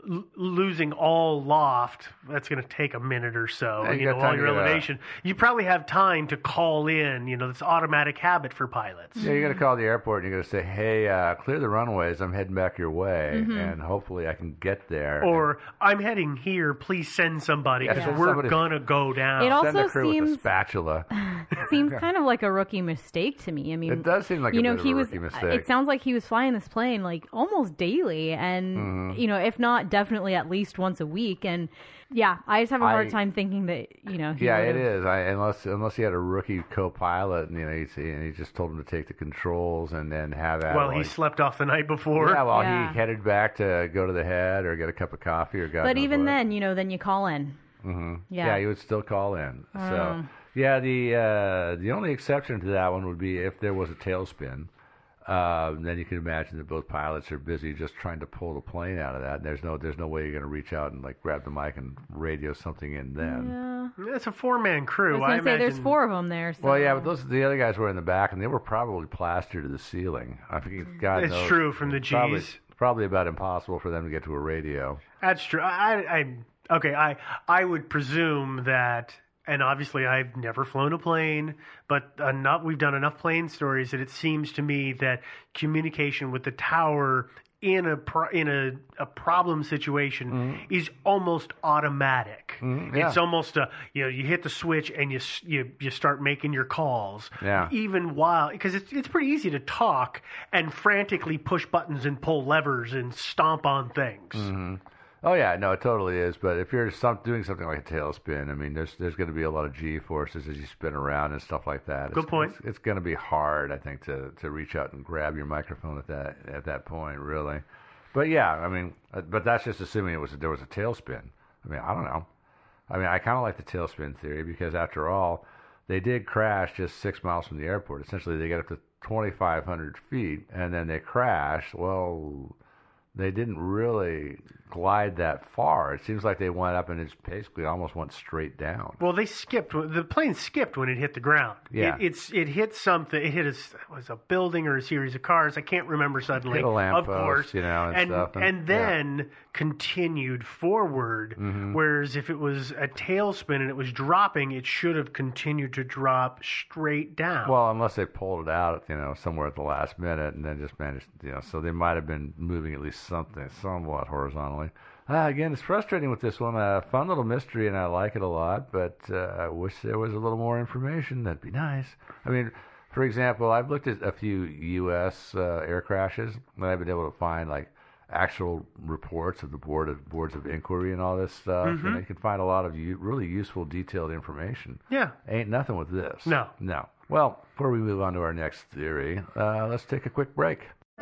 l- losing all loft, that's going to take a minute or so. Yeah, you you got know, time all to your get out. elevation. You probably have time to call in. You know, that's automatic habit for pilots. Yeah, you're going to call the airport and you're going to say, hey, uh, clear the runways. I'm heading back your way, Mm-hmm. and hopefully I can get there. Or I'm heading here. Please send somebody because Yeah. we're Somebody- gonna go down. It Send also a crew with a seems spatula. seems kind of like a rookie mistake to me. I mean, It does seem like you a know bit of he a was. rookie mistake. It sounds like he was flying this plane like almost daily, and Mm-hmm. you know, if not, definitely at least once a week. And yeah, I just have a hard I- time thinking that you know. He Yeah, it would've- is. I, unless unless he had a rookie co-pilot, and you know, he, and he just told him to take the controls and then have at well, it. he like- slept off the night before. Yeah, well, Yeah. he headed back to go to the head or get a cup of coffee or God But knows even what. then, you know, then you call in. hmm Yeah. yeah, he would still call in. So Mm. yeah, the uh, the only exception to that one would be if there was a tailspin. Uh, then you can imagine that both pilots are busy just trying to pull the plane out of that. And there's no there's no way you're going to reach out and like grab the mic and radio something in then. Yeah. It's a four-man I crew. was gonna I say there's imagine- four of them there. So. Well, yeah, but those the other guys were in the back, and they were probably plastered to the ceiling. I think God It's knows. true from the G's. Probably, probably about impossible for them to get to a radio. That's true. I, I, I okay. I I would presume that, and obviously I've never flown a plane, but enough. We've done enough plane stories that it seems to me that communication with the tower in a pro, in a, a problem situation is almost automatic. Mm, yeah. It's almost a you know you hit the switch and you s- you you start making your calls. Yeah. Even while because it's it's pretty easy to talk and frantically push buttons and pull levers and stomp on things. Mm-hmm. Oh yeah, no, it totally is. But if you're some, doing something like a tailspin, I mean, there's there's going to be a lot of G forces as you spin around and stuff like that. Good it's, point. It's, it's going to be hard, I think, to, to reach out and grab your microphone at that at that point, really. But yeah, I mean, uh, but that's just assuming it was there was a tailspin. I mean, I don't know. I mean, I kind of like the tailspin theory because after all, they did crash just six miles from the airport. Essentially, they get up to twenty-five hundred feet and then they crash. Well, they didn't really glide that far. It seems like they went up and it's basically almost went straight down. Well, they skipped. The plane skipped when it hit the ground. Yeah. It, it's it hit something. It hit a, it was a building or a series of cars. I can't remember suddenly. Hit a of lamppost, course, you know, and and stuff, and- and then continued forward. Mm-hmm. Whereas if it was a tailspin and it was dropping, it should have continued to drop straight down. Well, unless they pulled it out, you know, somewhere at the last minute and then just managed, you know, so they might have been moving at least something, somewhat horizontally. Uh, again, it's frustrating with this one. A uh, fun little mystery, and I like it a lot, but uh, I wish there was a little more information. That'd be nice. I mean, for example, I've looked at a few U S uh, air crashes, and I've been able to find, like, actual reports of the board of boards of inquiry and all this stuff, Mm-hmm. and you can find a lot of u- really useful, detailed information. yeah. Ain't nothing with this. No. No. Well, before we move on to our next theory, uh, let's take a quick break.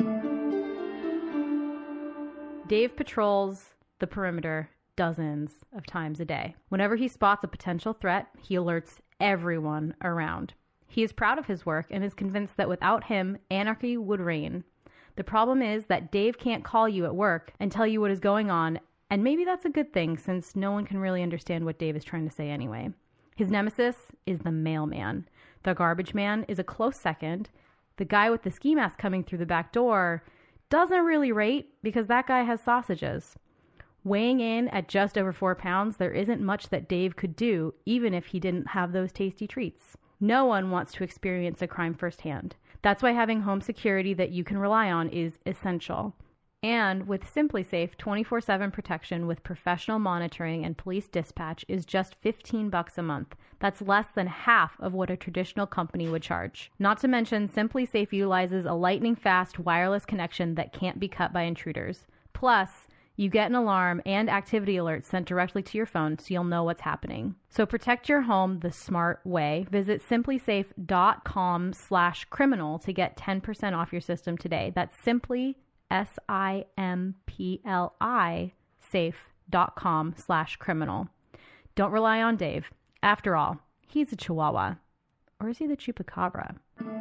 Dave patrols the perimeter dozens of times a day. Whenever he spots a potential threat, he alerts everyone around. He is proud of his work and is convinced that without him, anarchy would reign. The problem is that Dave can't call you at work and tell you what is going on, and maybe that's a good thing since no one can really understand what Dave is trying to say anyway. His nemesis is the mailman. The garbage man is a close second. The guy with the ski mask coming through the back door doesn't really rate because that guy has sausages. Weighing in at just over four pounds, there isn't much that Dave could do, even if he didn't have those tasty treats. No one wants to experience a crime firsthand. That's why having home security that you can rely on is essential. And with SimpliSafe, twenty-four seven protection with professional monitoring and police dispatch is just fifteen bucks a month. That's less than half of what a traditional company would charge. Not to mention, SimpliSafe utilizes a lightning-fast wireless connection that can't be cut by intruders. Plus, you get an alarm and activity alerts sent directly to your phone so you'll know what's happening. So protect your home the smart way. Visit simplysafe.com slash criminal to get ten percent off your system today. That's simply, S I M P L I, safe.com slash criminal. Don't rely on Dave. After all, he's a chihuahua. Or is he the chupacabra?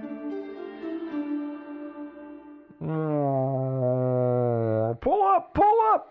Pull up, pull up,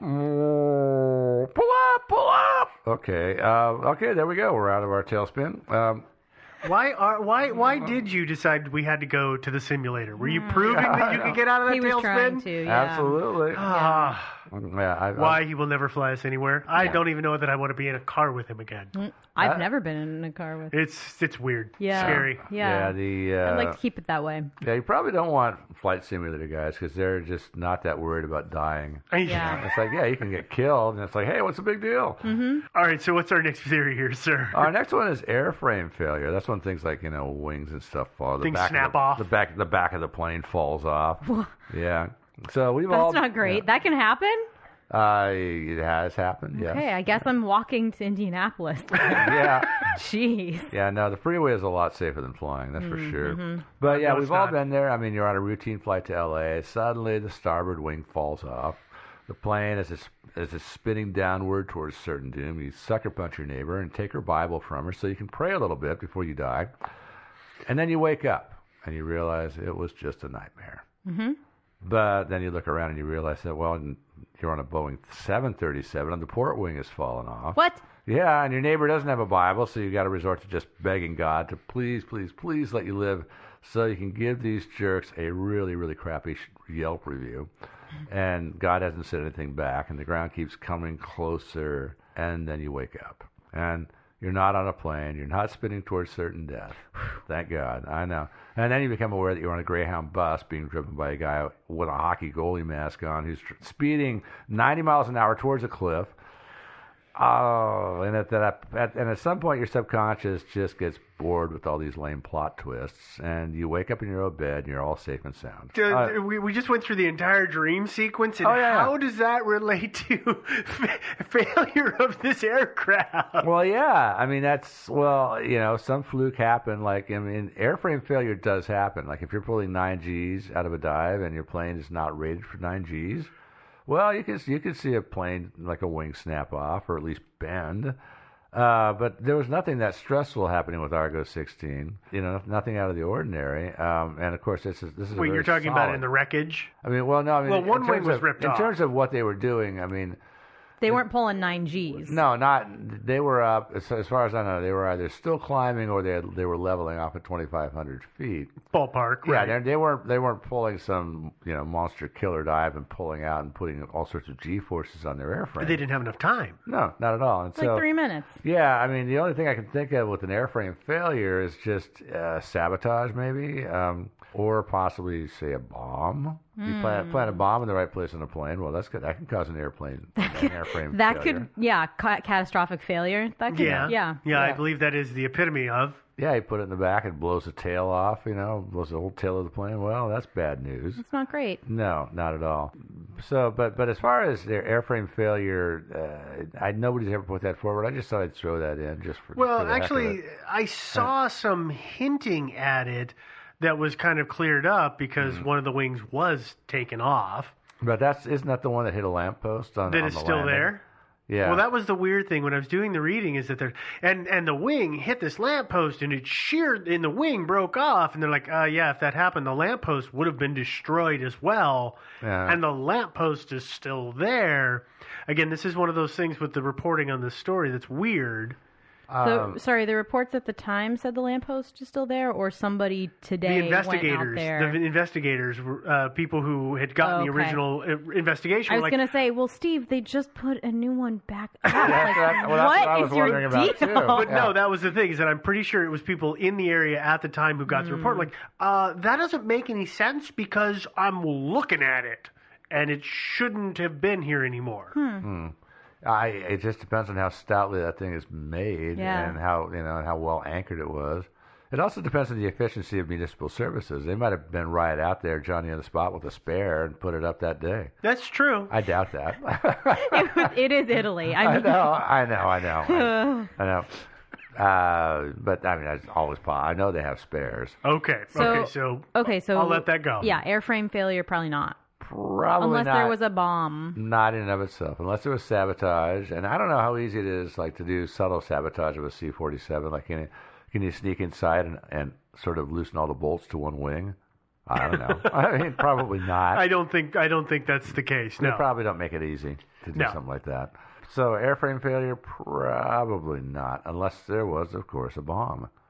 pull up, pull up. Okay, uh, okay, there we go. We're out of our tailspin. Um, Why are why why did you decide we had to go to the simulator? Were you proving that you could get out of that He was trying tailspin? to, yeah. Absolutely. Ah. Yeah, I, Why he will never fly us anywhere? I Yeah. don't even know that I want to be in a car with him again. I've Uh, never been in a car with. It's it's weird. Yeah. Scary. Yeah. Yeah, the uh, I'd like to keep it that way. yeah, you probably don't want flight simulator guys because they're just not that worried about dying. Yeah. It's like, yeah, you can get killed, and it's like, hey, what's the big deal? Mm-hmm. All right, so what's our next theory here, sir? Our next one is airframe failure. That's when things like, you know, wings and stuff fall. The Things back snap of the, off. The back, the back of the plane falls off. Yeah. So we've all. That's not great. That can happen? Uh, it has happened. Yes. Okay, I guess I'm walking to Indianapolis. Yeah. Jeez. Yeah, no, the freeway is a lot safer than flying, that's for Mm, sure. mhm. But yeah, No, we've it's all not. been there. I mean, you're on a routine flight to L A. Suddenly, the starboard wing falls off. The plane is it's, as it's spinning downward towards certain doom. You sucker punch your neighbor and take her Bible from her so you can pray a little bit before you die. And then you wake up and you realize it was just a nightmare. Mm-hmm. But then you look around and you realize that, well, you're on a Boeing seven thirty-seven and the port wing has fallen off. What? Yeah, and your neighbor doesn't have a Bible, so you got to resort to just begging God to please, please, please let you live so you can give these jerks a really, really crappy Yelp review. And God hasn't said anything back, and the ground keeps coming closer, and then you wake up. And you're not on a plane. You're not spinning towards certain death. Thank God. I know. And then you become aware that you're on a Greyhound bus being driven by a guy with a hockey goalie mask on who's tr- speeding ninety miles an hour towards a cliff. Oh, and at that, at, and at some point, your subconscious just gets bored with all these lame plot twists, and you wake up in your own bed, and you're all safe and sound. Uh, Uh, we, we just went through the entire dream sequence, and Oh, yeah. how does that relate to fa- failure of this aircraft? Well, yeah. I mean, that's, well, you know, some fluke happened. Like, I mean, airframe failure does happen. Like, if you're pulling nine G's out of a dive and your plane is not rated for nine G's, well, you can you can see a plane, like a wing snap off or at least bend. Uh, but there was nothing that stressful happening with Argo sixteen. You know, nothing out of the ordinary. Um, and, of course, this is this is a Wait, very you're talking about solid- in the wreckage? I mean, well, no. I mean, Well, in one wing terms was of- ripped in off. terms of what they were doing, I mean, They weren't pulling nine G's. no, not they were up. As, as far as I know, they were either still climbing or they had, they were leveling off at twenty-five hundred feet. Ballpark, Yeah, right? they, they weren't they weren't pulling some you know monster killer dive and pulling out and putting all sorts of G forces on their airframe. They didn't have enough time. No, not at all. And Like so, three minutes. yeah, I mean, the only thing I can think of with an airframe failure is just uh, sabotage, maybe, um, or possibly, say, a bomb. You plant, Hmm. plant a bomb in the right place on a plane. Well, that's good. That can cause an airplane, an airframe That failure. could, yeah, ca- catastrophic failure. That could, Yeah. yeah. yeah, I believe that is the epitome of. Yeah, you put it in the back, it blows the tail off, you know, blows the whole tail of the plane. Well, that's bad news. It's not great. No, not at all. So, but but as far as their airframe failure, uh, I nobody's ever put that forward. I just thought I'd throw that in just for. Well, for the heck of actually, it. I saw some hinting at it that was kind of cleared up because Mm-hmm. one of the wings was taken off. But that's isn't that the one that hit a lamppost on? That on is the still landing? there. Yeah. Well, that was the weird thing when I was doing the reading is that there and and the wing hit this lamppost and it sheared and the wing broke off and they're like, uh, yeah, if that happened, the lamppost would have been destroyed as well. Yeah. And the lamppost is still there. Again, this is one of those things with the reporting on this story that's weird. Um, The, sorry, the reports at the time said the lamppost is still there, or somebody today The investigators, went out there. the investigators, were, uh, people who had gotten the Okay. original uh, investigation. I were was like, going to say, well, Steve, they just put a new one back up. That's like, what- well, that's what I what was is your wondering about, deal? too. But Yeah. no, that was the thing, is that I'm pretty sure it was people in the area at the time who got the report. Like, uh, that doesn't make any sense because I'm looking at it, and it shouldn't have been here anymore. Hmm. I, it just depends on how stoutly that thing is made Yeah. and how you know and how well anchored it was. It also depends on the efficiency of municipal services. They might have been right out there, Johnny on the spot with a spare, and put it up that day. That's true. I doubt that. it, was, it is Italy. I I mean, know, I know, I know, I, I know. Uh, but I mean, that's always possible. I know they have spares. Okay, So- okay, so okay, so I'll let that go. Yeah, airframe failure, probably not. Probably Unless not. there was a bomb. Not in and of itself, unless there was sabotage. And I don't know how easy it is, like to do subtle sabotage of a C forty-seven. Like, can you, can you sneak inside and, and sort of loosen all the bolts to one wing? I don't know. I mean, probably not. I don't think I don't think that's the case. They No. probably don't make it easy to do No. something like that. So airframe failure, probably not, unless there was, of course, a bomb.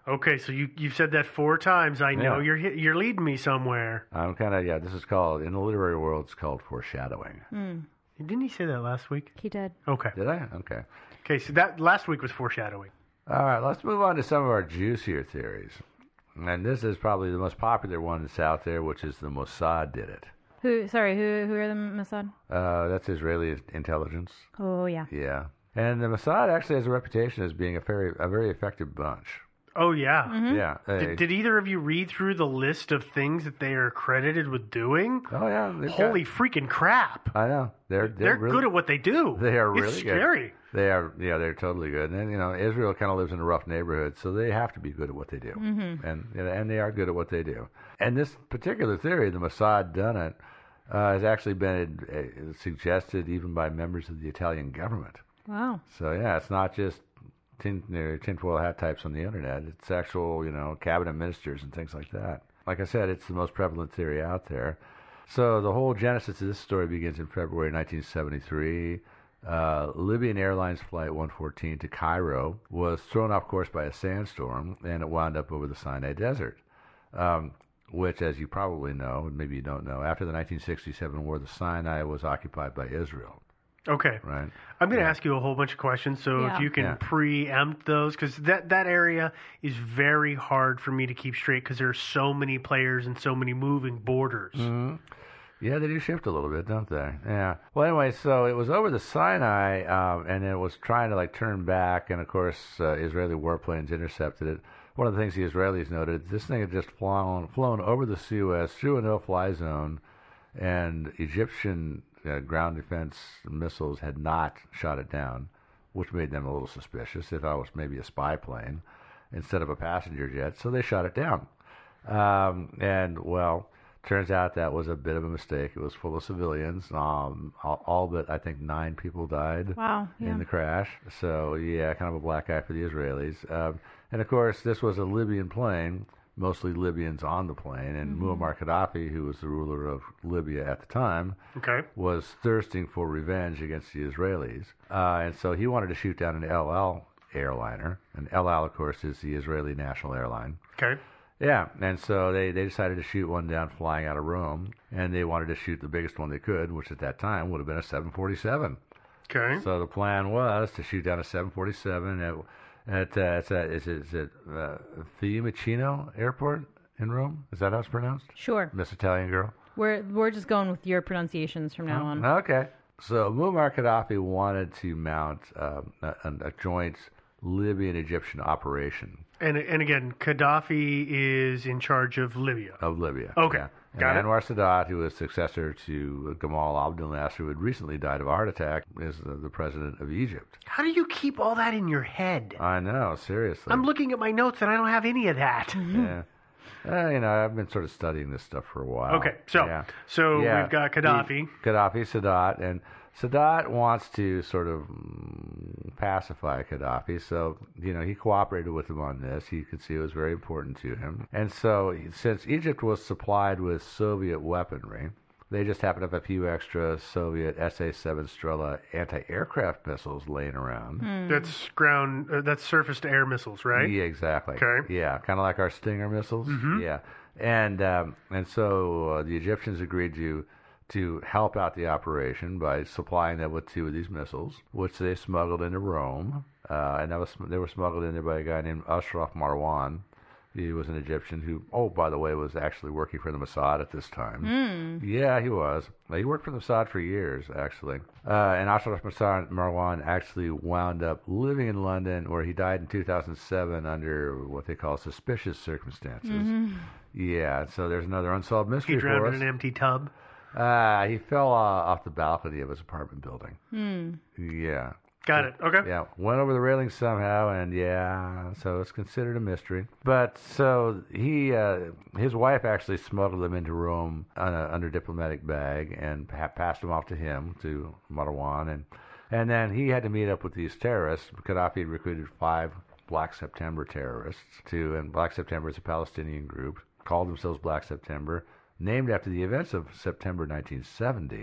Okay, so you you've said that four times. I know Yeah. you're hi- you're leading me somewhere. I'm kind of, yeah, this is called, in the literary world, it's called foreshadowing. Mm, Didn't he say that last week? he did. Okay. Did I? Okay. Okay, so that last week was foreshadowing. All right, let's move on to some of our juicier theories. And this is probably the most popular one that's out there, which is the Mossad did it. Who? Sorry, who? Who are the Mossad? Uh, that's Israeli intelligence. Oh yeah. Yeah. And the Mossad actually has a reputation as being a very, a very effective bunch. Oh yeah. Mm-hmm. Yeah. Did, They- did either of you read through the list of things that they are credited with doing? oh, yeah. they've Holy got- freaking crap! I know. They're, they're, They're really, good at what they do. They are really it's good. scary. They are, yeah, they're totally good. And then, you know, Israel kind of lives in a rough neighborhood, so they have to be good at what they do. Mm-hmm. And you know, and they are good at what they do. And this particular theory, the Mossad done it, uh, has actually been uh, suggested even by members of the Italian government. Wow. So, yeah, it's not just tin, you know, tinfoil hat types on the internet. It's actual, you know, cabinet ministers and things like that. Like I said, it's the most prevalent theory out there. So the whole genesis of this story begins in February nineteen seventy-three. Uh, Libyan Airlines Flight one fourteen to Cairo was thrown off course by a sandstorm, and it wound up over the Sinai Desert, um, which, as you probably know, and maybe you don't know, after the nineteen sixty-seven war, the Sinai was occupied by Israel. Okay. Right. I'm going to Yeah. ask you a whole bunch of questions, so Yeah. if you can Yeah. preempt those, because that, that area is very hard for me to keep straight because there are so many players and so many moving borders. Mm-hmm. Yeah, they do shift a little bit, don't they? Yeah. Well, anyway, so it was over the Sinai, um, and it was trying to like turn back, and of course, uh, Israeli warplanes intercepted it. One of the things the Israelis noted, this thing had just flown flown over the Suez through a no-fly zone, and Egyptian uh, ground defense missiles had not shot it down, which made them a little suspicious. They thought it was maybe a spy plane instead of a passenger jet, so they shot it down. Um, and well. Turns out that was a bit of a mistake. It was full of civilians. Um, all, all but I think nine people died Wow. Yeah. in the crash. So yeah, kind of a black eye for the Israelis. Um, and of course, this was a Libyan plane, mostly Libyans on the plane. And Mm-hmm. Muammar Gaddafi, who was the ruler of Libya at the time, Okay. was thirsting for revenge against the Israelis. Uh, and so he wanted to shoot down an El Al airliner. And El Al, of course, is the Israeli national airline. Okay. Yeah, and so they, they decided to shoot one down flying out of Rome, and they wanted to shoot the biggest one they could, which at that time would have been a seven forty-seven. Okay. So the plan was to shoot down a seven forty-seven at, at uh, it's at, is it, is it uh, Fiumicino Airport in Rome? Is that how it's pronounced? Sure. Miss Italian girl? We're we're just going with your pronunciations from now on. Okay. So Muammar Gaddafi wanted to mount um, a, a joint Libyan-Egyptian operation. And and again, Gaddafi is in charge of Libya. Of Libya. Okay, Yeah. And got it. Anwar Sadat, who was successor to Gamal Abdel Nasser, who had recently died of a heart attack, is the, the president of Egypt. How do you keep all that in your head? I know, seriously. I'm looking at my notes and I don't have any of that. Yeah. Uh, you know, I've been sort of studying this stuff for a while. Okay, so Yeah. so Yeah. we've got Gaddafi. He- Gaddafi, Sadat, and Sadat wants to sort of mm, pacify Gaddafi, so you know he cooperated with him on this. He could see it was very important to him, and so since Egypt was supplied with Soviet weaponry, they just happened to have a few extra Soviet S A seven Strela anti-aircraft missiles laying around. That's ground. Uh, that's surface to air missiles, right? Yeah, exactly. Okay. Yeah, kind of like our Stinger missiles. Mhm. Yeah, and um, and so uh, the Egyptians agreed to to help out the operation by supplying them with two of these missiles, which they smuggled into Rome, uh, and that was they were smuggled in there by a guy named Ashraf Marwan. He was an Egyptian who, oh, by the way, was actually working for the Mossad at this time. Mm. Yeah, he was. He worked for the Mossad for years, actually. Uh, and Ashraf Mossad Marwan actually wound up living in London, where he died in two thousand seven under what they call suspicious circumstances. Mhm. Yeah, so there's another unsolved mystery He drowned for in us. an empty tub. Uh, he fell uh, off the balcony of his apartment building. Hmm. Yeah. Got it. Okay. Yeah, went over the railing somehow, and yeah, so it's considered a mystery. But so he, uh, his wife actually smuggled him into Rome on a, under diplomatic bag and pa- passed him off to him, to Marwan, and and then he had to meet up with these terrorists. Gaddafi had recruited five Black September terrorists to, and Black September is a Palestinian group, called themselves Black September, named after the events of September nineteen seventy.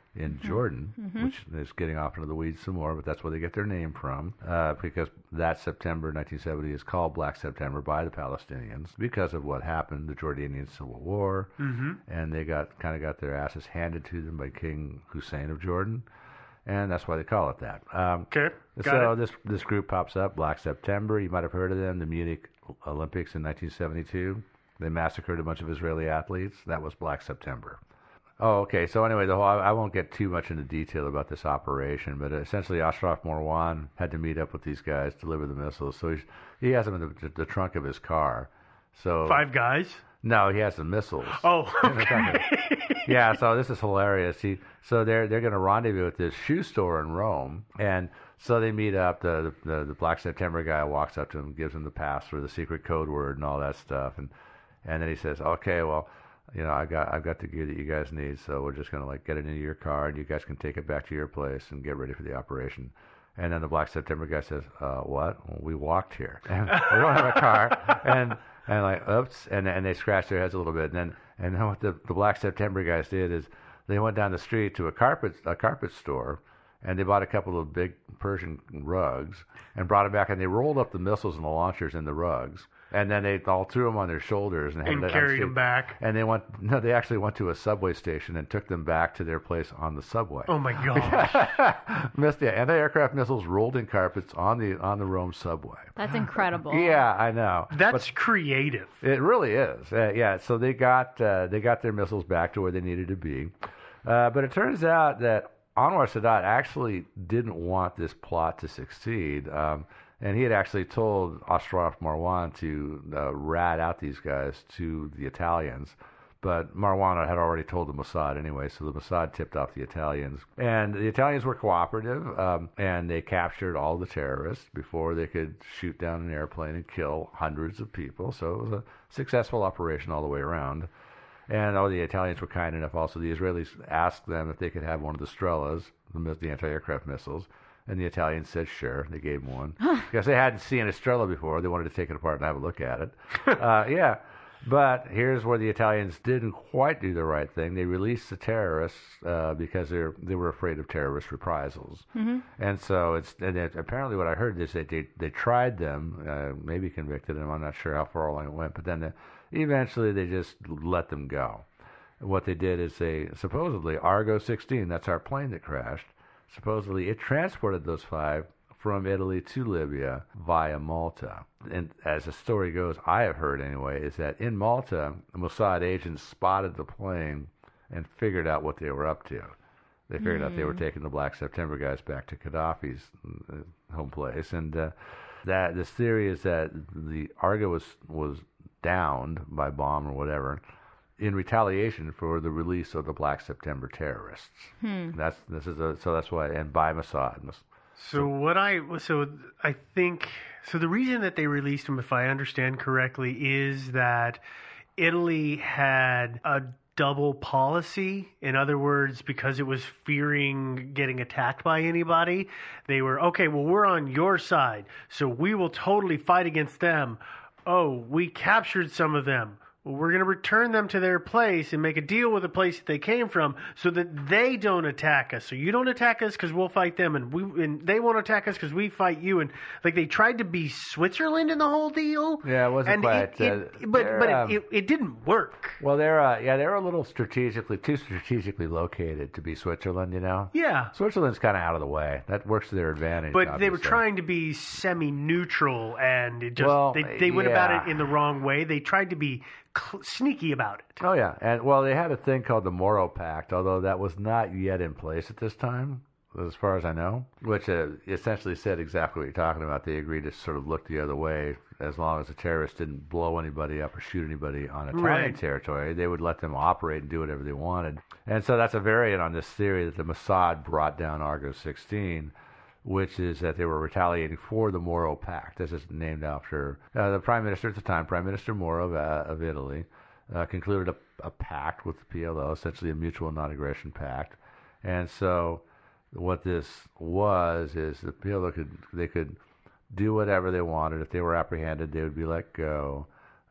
in Mm-hmm. Jordan, Mm-hmm. which is getting off into the weeds some more, but that's where they get their name from, uh, because that September nineteen seventy is called Black September by the Palestinians because of what happened, the Jordanian Civil War, Mm-hmm. and they got kind of got their asses handed to them by King Hussein of Jordan, and that's why they call it that. Um, Okay. Got so it. this this group pops up, Black September. You might have heard of them, the Munich Olympics in nineteen seventy-two. They massacred a bunch of Israeli athletes. That was Black September. Oh, okay. So anyway, the whole, I, I won't get too much into detail about this operation, but essentially Ashraf Marwan had to meet up with these guys, deliver the missiles. So he's, he has them in the, the trunk of his car. So Five guys? No, he has the missiles. Oh, okay. Yeah, so this is hilarious. He, so they're they're going to rendezvous at this shoe store in Rome, and so they meet up. The, the the Black September guy walks up to him, gives him the password, the secret code word, and all that stuff, and and then he says, "Okay, well, you know, I got I've got the gear that you guys need, so we're just going to like get it into your car, and you guys can take it back to your place and get ready for the operation." And then the Black September guy says, uh, "What? Well, we walked here. And we don't have a car." And and like, oops, and and they scratch their heads a little bit. And then and then what the, the Black September guys did is they went down the street to a carpet a carpet store, and they bought a couple of big Persian rugs and brought it back, and they rolled up the missiles and the launchers in the rugs. And then they all threw them on their shoulders and, and carried them back. And they went. No, they actually went to a subway station and took them back to their place on the subway. Oh my gosh! Missed yeah, anti-aircraft missiles rolled in carpets on the on the Rome subway. That's incredible. Yeah, I know. That's But creative. it really is. Uh, yeah. So they got uh, they got their missiles back to where they needed to be. Uh, but it turns out that Anwar Sadat actually didn't want this plot to succeed. Um, And he had actually told Ashraf Marwan to uh, rat out these guys to the Italians. But Marwan had already told the Mossad anyway, so the Mossad tipped off the Italians. And the Italians were cooperative, um, and they captured all the terrorists before they could shoot down an airplane and kill hundreds of people. So it was a successful operation all the way around. And all the Italians were kind enough also. The Israelis asked them if they could have one of the Strelas, the, the anti-aircraft missiles. And the Italians said sure. They gave him one because they hadn't seen a Strela before. They wanted to take it apart and have a look at it. uh, yeah, but here's where the Italians didn't quite do the right thing. They released the terrorists uh, because they they were afraid of terrorist reprisals. Mm-hmm. And so it's and it, apparently what I heard is that they they tried them, uh, maybe convicted them. I'm not sure how far along it went, but then they, eventually they just let them go. What they did is they supposedly Argo sixteen. That's our plane that crashed. Supposedly, it transported those five from Italy to Libya via Malta. And as the story goes, I have heard anyway, is that in Malta, the Mossad agents spotted the plane and figured out what they were up to. They figured mm. out they were taking the Black September guys back to Gaddafi's home place. And uh, that this theory is that the Argo was, was downed by bomb or whatever, in retaliation for the release of the Black September terrorists. Hmm. That's this is a, so that's why and by Mossad. So, so what I so I think so the reason that they released them, if I understand correctly, is that Italy had a double policy. In other words, because it was fearing getting attacked by anybody, they were okay. Well, we're on your side, so we will totally fight against them. Oh, we captured some of them. Well, we're going to return them to their place and make a deal with the place that they came from so that they don't attack us. So you don't attack us because we'll fight them, and we and they won't attack us because we fight you. And like they tried to be Switzerland in the whole deal. Yeah, it wasn't and quite. It, uh, it, but but um, it, it, it didn't work. Well, they're uh, yeah they're a little strategically too strategically located to be Switzerland. You know. Yeah. Switzerland's kind of out of the way. That works to their advantage. But obviously. they were trying to be semi-neutral, and it just well, they they went yeah. about it in the wrong way. They tried to be cl- sneaky about it. Oh yeah, and well, they had a thing called the Moro Pact, although that was not yet in place at this time, as far as I know, which uh, essentially said exactly what you're talking about. They agreed to sort of look the other way as long as the terrorists didn't blow anybody up or shoot anybody on Italian right. territory. They would let them operate and do whatever they wanted. And so that's a variant on this theory that the Mossad brought down Argo sixteen, which is that they were retaliating for the Moro Pact. This is named after uh, the prime minister at the time, Prime Minister Moro of, uh, of Italy, uh, concluded a, a pact with the P L O, essentially a mutual non-aggression pact. And so what this was is the P L O could they could do whatever they wanted. If they were apprehended, they would be let go.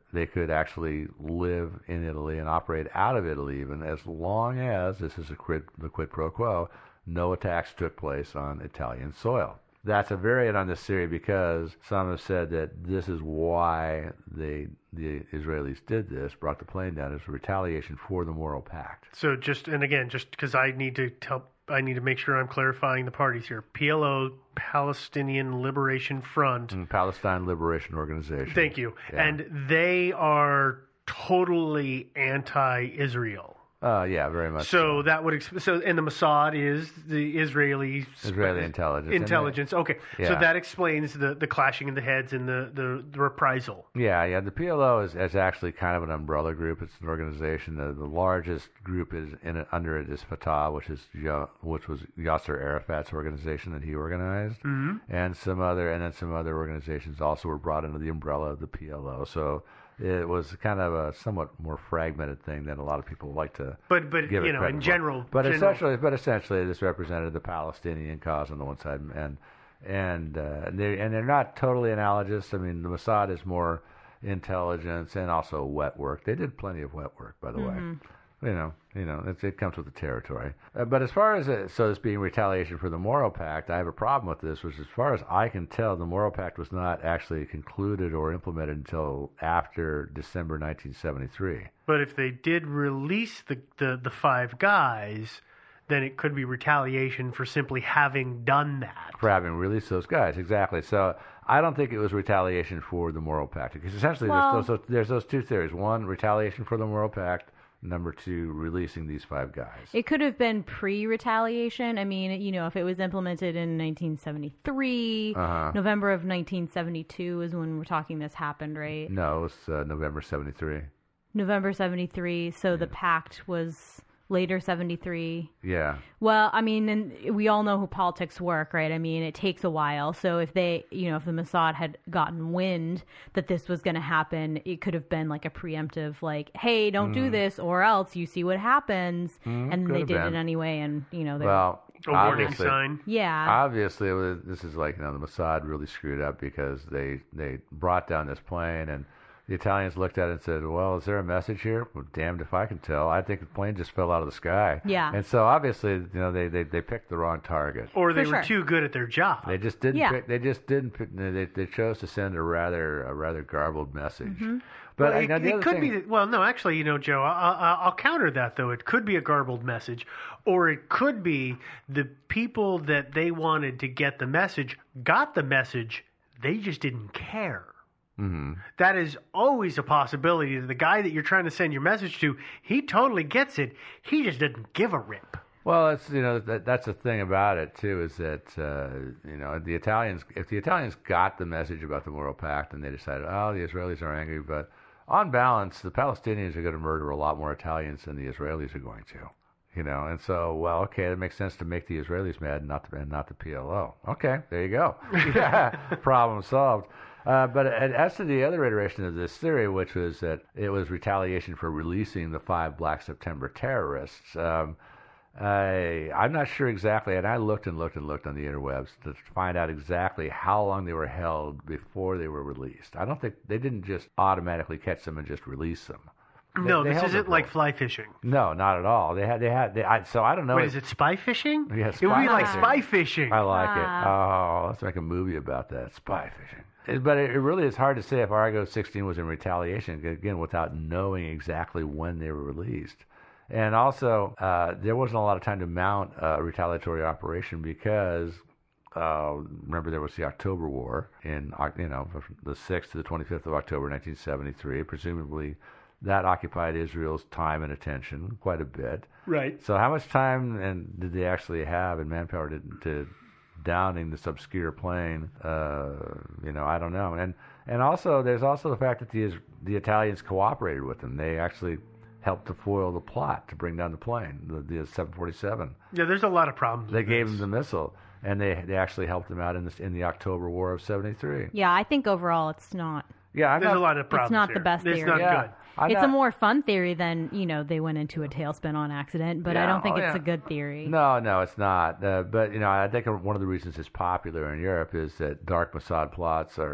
they could actually live in Italy and operate out of Italy, even as long as, this is a quid, the quid pro quo, no attacks took place on Italian soil. That's a variant on this theory because some have said that this is why they, the Israelis did this, brought the plane down as a retaliation for the Moral Pact. So just, and again, just because I need to tell, I need to make sure I'm clarifying the parties here. P L O, Palestinian Liberation Front. And Palestine Liberation Organization. Thank you. Yeah. And they are totally anti-Israel. Uh, yeah, very much. So, so. that would exp- so, and the Mossad is the Israeli Israeli intelligence. Intelligence. Okay, yeah. So that explains the, the clashing of the heads and the, the, the reprisal. Yeah, yeah. The P L O is, is actually kind of an umbrella group. It's an organization. The, the largest group is in it, under it is Fatah, which is which was Yasser Arafat's organization that he organized, mm-hmm. and some other and then some other organizations also were brought under the umbrella of the P L O. So. It was kind of a somewhat more fragmented thing than a lot of people like to but but give you it know credit in for. general but general. essentially but essentially this represented the Palestinian cause on the one side and and uh, they and they're not totally analogous. I mean the Mossad is more intelligence and also wet work. They did plenty of wet work, by the mm-hmm. way. You know, you know, it's, it comes with the territory. Uh, but as far as it, so this being retaliation for the Moral Pact, I have a problem with this. Which, as far as I can tell, the Moral Pact was not actually concluded or implemented until after December nineteen seventy-three. But if they did release the, the, the five guys, then it could be retaliation for simply having done that. For having released those guys, exactly. So I don't think it was retaliation for the Moral Pact because essentially well, there's, those, there's those two theories: one, retaliation for the Moral Pact. Number two, releasing these five guys. It could have been pre-retaliation. I mean, you know, if it was implemented in nineteen seventy-three, uh-huh. November of nineteen seventy-two is when we're talking this happened, right? No, it was uh, November seventy-three. November seventy-three, so yeah. The pact was later seventy-three. Yeah. Well, I mean, and we all know how politics work, right? I mean, it takes a while. So if they, you know, if the Mossad had gotten wind that this was going to happen, it could have been like a preemptive, like, hey, don't mm. do this or else you see what happens. Mm, and they did been. it anyway. And, you know, they're... Well, a warning sign. Yeah. Obviously, it was, this is like, you know, the Mossad really screwed up because they, they brought down this plane and the Italians looked at it and said, well, is there a message here? Well, damned if I can tell. I think the plane just fell out of the sky. Yeah. And so obviously, you know, they, they, they picked the wrong target. Or they For were sure. too good at their job. They just didn't Yeah. pick, they just didn't pick, they, they chose to send a rather a rather garbled message. Mm-hmm. But well, I, it, now the it other could thing, be. Well, no, actually, you know, Joe, I, I, I'll counter that though. It could be a garbled message, or it could be the people that they wanted to get the message got the message. They just didn't care. Mm-hmm. That is always a possibility. The guy that you're trying to send your message to, he totally gets it. He just didn't give a rip. Well, it's you know that, that's the thing about it too is that uh, you know the Italians, if the Italians got the message about the Moral Pact and they decided, oh, the Israelis are angry, but on balance, the Palestinians are going to murder a lot more Italians than the Israelis are going to. You know, and so, well, okay, it makes sense to make the Israelis mad and not the, and not the P L O. Okay, there you go. Yeah, problem solved. Uh, but as to the other iteration of this theory, which was that it was retaliation for releasing the five Black September terrorists, um, I, I'm not sure exactly, and I looked and looked and looked on the interwebs to find out exactly how long they were held before they were released. I don't think they didn't just automatically catch them and just release them. No, They- they this held isn't them like for- fly fishing. No, not at all. They had, they had, they, I, so I don't know. Wait, if- is it spy fishing? Yeah, It would spy be like fishing. spy fishing. I like it. Ah. Oh, let's make a movie about that. Spy fishing. It- But it, it really is hard to say if Argo sixteen was in retaliation, again, without knowing exactly when they were released. And also, uh, there wasn't a lot of time to mount a retaliatory operation because, uh, remember, there was the October War in, Oc- you know, from the sixth to the twenty-fifth of October, nineteen seventy-three. Presumably, that occupied Israel's time and attention quite a bit. Right. So how much time and did they actually have and manpower to, to downing this obscure plane? Uh, you know, I don't know. And and also, there's also the fact that the Is- the Italians cooperated with them. They actually helped to foil the plot to bring down the plane, the, the seven forty-seven. Yeah, there's a lot of problems. They with gave this. them the missile, and they they actually helped them out in this in the October War of seventy-three. Yeah, I think overall it's not. Yeah, I'm There's not, a lot of problems. It's not here. the best It's theory. not Yeah. good. I'm it's not- a more fun theory than, you know, they went into a tailspin on accident, but I Yeah, don't think oh, it's yeah. a good theory. No, no, it's not. Uh, but, you know, I think one of the reasons it's popular in Europe is that dark Mossad plots are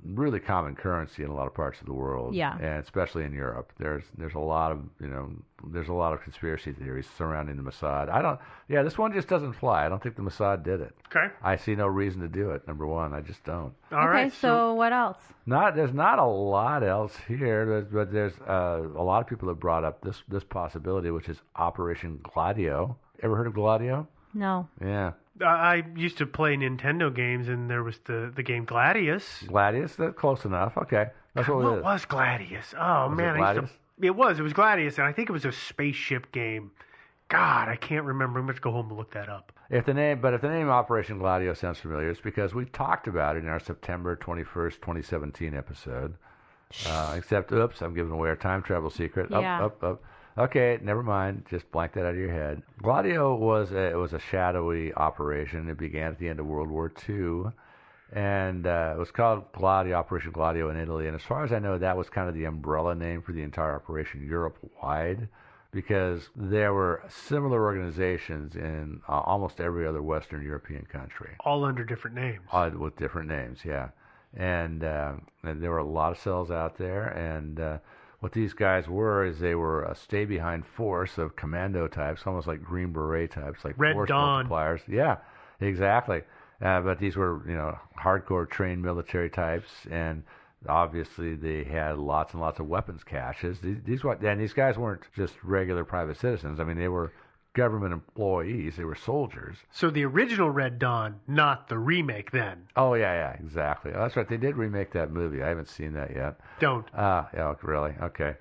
really common currency in a lot of parts of the world. Yeah. And especially in Europe. There's there's a lot of, you know, there's a lot of conspiracy theories surrounding the Mossad. I don't, yeah, this one just doesn't fly. I don't think the Mossad did it. Okay. I see no reason to do it, number one. I just don't. All okay, right. so what else? Not There's not a lot else here, but, but there's uh, a lot of people have brought up this, this possibility, which is Operation Gladio. Ever heard of Gladio? No. Yeah. I used to play Nintendo games, and there was the, the game Gladius. Gladius? That's close enough. Okay. That's what, what it is. was Gladius? Oh, Was man. it I used Gladius? to, it was. It was Gladius, and I think it was a spaceship game. God, I can't remember. I'm going to go home and look that up. If the name, but if the name Operation Gladio sounds familiar, it's because we talked about it in our September twenty-first, twenty seventeen episode. Uh, except, oops, I'm giving away our time travel secret. Up, Yeah. up, up. Okay, never mind. Just blank that out of your head. Gladio was a, it was a shadowy operation. It began at the end of World War Two, and uh, it was called Gladio, Operation Gladio in Italy. And as far as I know, that was kind of the umbrella name for the entire operation Europe-wide, because there were similar organizations in uh, almost every other Western European country. All under different names. Uh, with different names, yeah. And, uh, and there were a lot of cells out there, and uh, what these guys were is they were a stay-behind force of commando types, almost like Green Beret types, like Red force Dawn. multipliers. Yeah, exactly. Uh, but these were, you know, hardcore trained military types, and obviously they had lots and lots of weapons caches. These, these and these guys weren't just regular private citizens. I mean, they were government employees. They were soldiers. So the original Red Dawn, not the remake then. Oh, yeah, yeah, exactly. Oh, that's right. They did remake that movie. I haven't seen that yet. Don't. Ah, uh, yeah, really? Okay.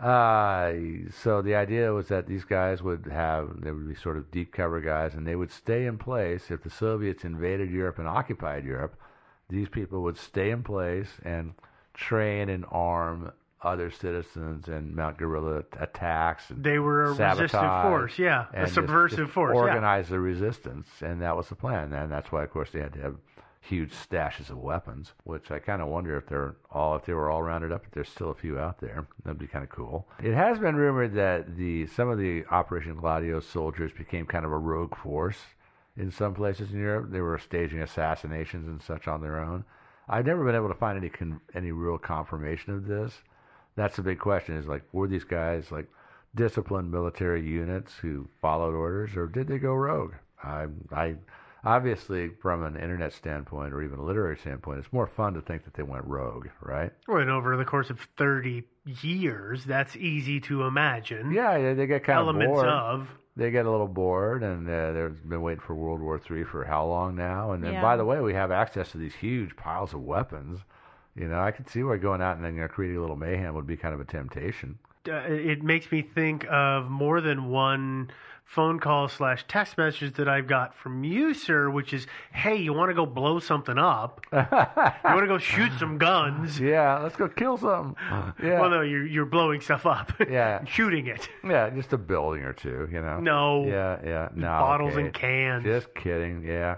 Uh, so the idea was that these guys would have, they would be sort of deep cover guys, and they would stay in place. If the Soviets invaded Europe and occupied Europe, these people would stay in place and train and arm other citizens and mount guerrilla attacks. And they were a sabotage, resistant force, yeah, a subversive just, just force. Organize yeah. the resistance, and that was the plan. And that's why, of course, they had to have huge stashes of weapons, which I kind of wonder if they're all if they were all rounded up. If there's still a few out there, that'd be kind of cool. It has been rumored that the some of the Operation Gladio soldiers became kind of a rogue force in some places in Europe. They were staging assassinations and such on their own. I've never been able to find any con- any real confirmation of this. That's the big question: is like, were these guys like disciplined military units who followed orders, or did they go rogue? I I. Obviously, from an internet standpoint or even a literary standpoint, it's more fun to think that they went rogue, right? Well, and over the course of thirty years, that's easy to imagine. Yeah, they get kind Elements of bored. of. They get a little bored, and uh, they've been waiting for World War Three for how long now? And then, Yeah. by the way, we have access to these huge piles of weapons. You know, I could see where going out and then you know, creating a little mayhem would be kind of a temptation. Uh, it makes me think of more than one phone call slash text message that I've got from you, sir, which is, hey, you want to go blow something up? You want to go shoot some guns? Yeah, let's go kill something. Yeah. Well, no, you're, you're blowing stuff up. Yeah. Shooting it. Yeah, just a building or two, you know. No. Yeah, yeah. No. Bottles okay. and cans. Just kidding. Yeah.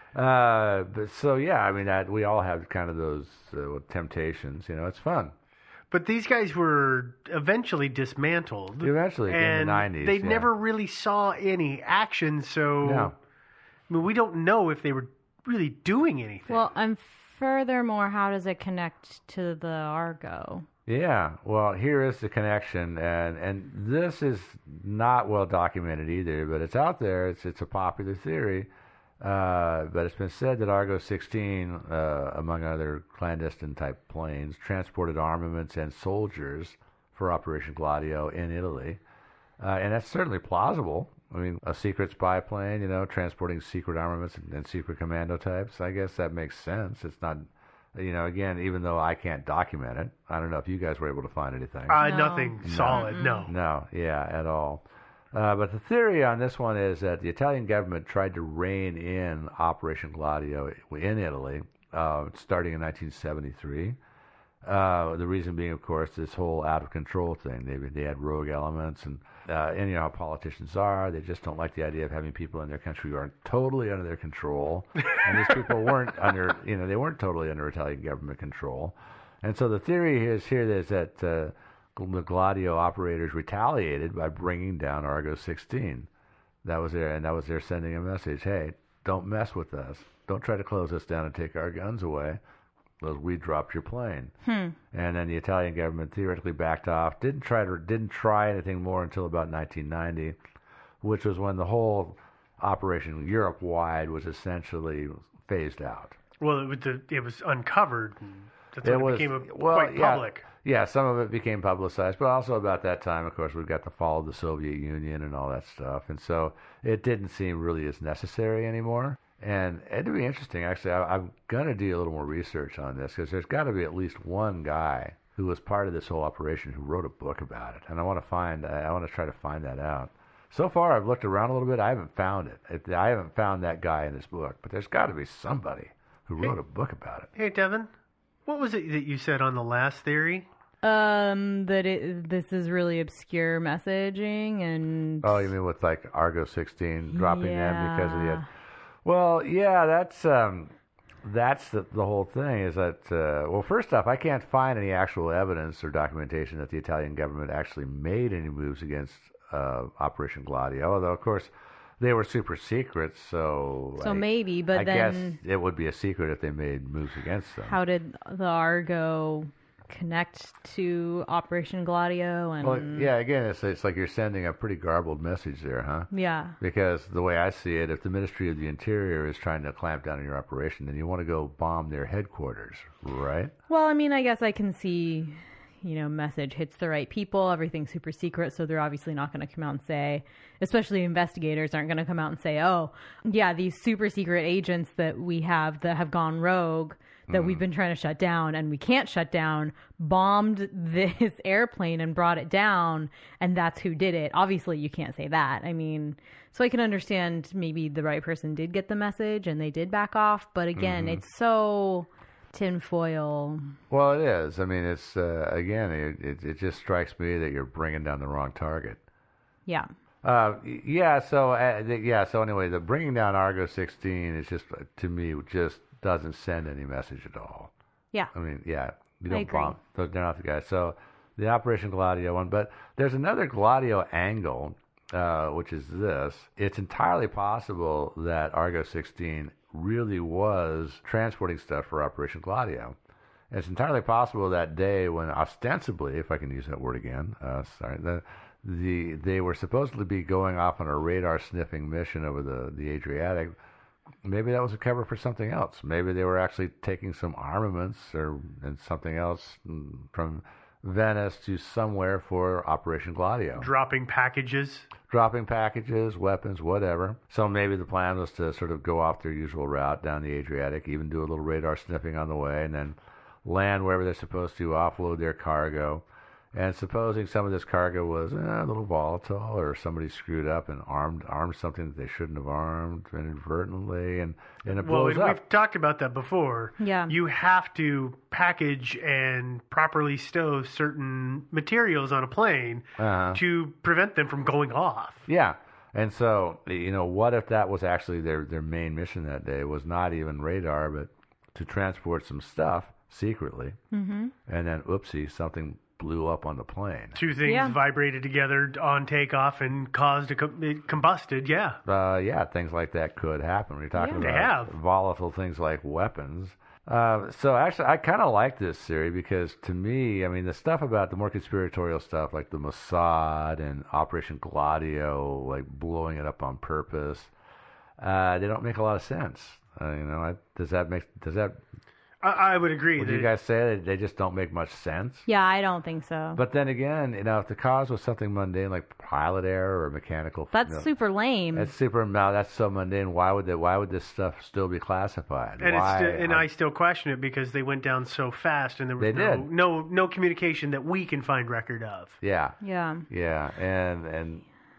Uh, but so yeah, I mean that we all have kind of those uh, temptations. You know, it's fun. But these guys were eventually dismantled. Eventually, in the and nineties, they yeah. never really saw any action. So, No. I mean, we don't know if they were really doing anything. Well, and furthermore, how does it connect to the Argo? Yeah, well, here is the connection, and, and this is not well documented either, but it's out there. It's it's a popular theory, uh, but it's been said that Argo sixteen, uh, among other clandestine type planes, transported armaments and soldiers for Operation Gladio in Italy, uh, and that's certainly plausible. I mean, a secret spy plane, you know, transporting secret armaments and, and secret commando types. I guess that makes sense. It's not. You know, again, even though I can't document it, I don't know if you guys were able to find anything. Uh, No. Nothing No. solid, no. No, yeah, at all. Uh, but the theory on this one is that the Italian government tried to rein in Operation Gladio in Italy, uh, starting in nineteen seventy-three. Uh, the reason being, of course, this whole out-of-control thing. They they had rogue elements, and, uh, and you know how politicians are. They just don't like the idea of having people in their country who aren't totally under their control. And these people weren't under, you know, they weren't totally under Italian government control. And so the theory is here is that uh, the Gladio operators retaliated by bringing down Argo sixteen. That was their, and that was their sending a message. Hey, don't mess with us. Don't try to close us down and take our guns away. was we dropped your plane. Hmm. And then the Italian government theoretically backed off. Didn't try to didn't try anything more until about nineteen ninety, which was when the whole operation Europe-wide was essentially phased out. Well, it was, the, it was uncovered. And that's It when it was became a, well, quite yeah, public. Yeah, some of it became publicized, but also about that time, of course, we got the fall of the Soviet Union and all that stuff, and so it didn't seem really as necessary anymore. And it'd be interesting, actually. I, I'm going to do a little more research on this because there's got to be at least one guy who was part of this whole operation who wrote a book about it, and I want to find. I want to try to find that out. So far, I've looked around a little bit. I haven't found it. I haven't found that guy in this book, but there's got to be somebody who wrote Hey. a book about it. Hey, Devin, what was it that you said on the last theory? Um, that it, this is really obscure messaging and... Oh, you mean with like Argo sixteen dropping them because of the... Yeah. Well, yeah, that's um, that's the, the whole thing is that, uh, well, first off, I can't find any actual evidence or documentation that the Italian government actually made any moves against uh, Operation Gladio, although, of course, they were super secret, so... So I, maybe, but I then... guess it would be a secret if they made moves against them. How did the Argo connect to Operation Gladio? And Well, yeah, again, it's, it's like you're sending a pretty garbled message there, huh? Yeah. Because the way I see it, if the Ministry of the Interior is trying to clamp down on your operation, then you want to go bomb their headquarters, right? Well, I mean, I guess I can see, you know, message hits the right people, everything's super secret, so they're obviously not going to come out and say, especially investigators aren't going to come out and say, oh, yeah, these super secret agents that we have that have gone rogue, that mm. we've been trying to shut down and we can't shut down, bombed this airplane and brought it down, and that's who did it. Obviously, you can't say that. I mean, so I can understand maybe the right person did get the message and they did back off, but again, mm-hmm. it's so tinfoil. Well, it is. I mean, it's, uh, again, it, it, it just strikes me that you're bringing down the wrong target. Yeah. Uh, yeah, so, uh, the, yeah, so anyway, the bringing down Argo sixteen is just, to me, just doesn't send any message at all. Yeah. I mean, yeah, you I don't agree. bomb. They're not the guys. So the Operation Gladio one, but there's another Gladio angle, uh, which is this. It's entirely possible that Argo sixteen really was transporting stuff for Operation Gladio. And it's entirely possible that day when ostensibly, if I can use that word again, uh, sorry, the, the they were supposed to be going off on a radar sniffing mission over the, the Adriatic. Maybe that was a cover for something else. Maybe they were actually taking some armaments or and something else from Venice to somewhere for Operation Gladio. Dropping packages. Dropping packages, weapons, whatever. So maybe the plan was to sort of go off their usual route down the Adriatic, even do a little radar sniffing on the way, and then land wherever they're supposed to, offload their cargo. And supposing some of this cargo was eh, a little volatile, or somebody screwed up and armed armed something that they shouldn't have armed inadvertently, and, and it well, blows we, up. we've talked about that before. Yeah. You have to package and properly stow certain materials on a plane Uh-huh. to prevent them from going off. Yeah. And so, you know, what if that was actually their, their main mission that day, was not even radar, but to transport some stuff secretly, mm-hmm. and then, oopsie, something blew up on the plane. Two things Yeah. vibrated together on takeoff and caused a com- it combusted. Yeah. Uh, yeah, things like that could happen. We're talking Yeah. They about have. volatile things like weapons. Uh, so actually, I kind of like this theory because to me, I mean, the stuff about the more conspiratorial stuff, like the Mossad and Operation Gladio, like blowing it up on purpose, uh, they don't make a lot of sense. Uh, you know, I, does that make does that? I, I would agree. Would that you guys say that they just don't make much sense? Yeah, I don't think so. But then again, you know, if the cause was something mundane like pilot error or mechanical, That's you know, super lame. That's super. Now that's so mundane. Why would that? Why would this stuff still be classified? And, why? it's sti- and I still question it because they went down so fast, and there was They no, did. no no communication that we can find record of. Yeah, yeah. yeah, and and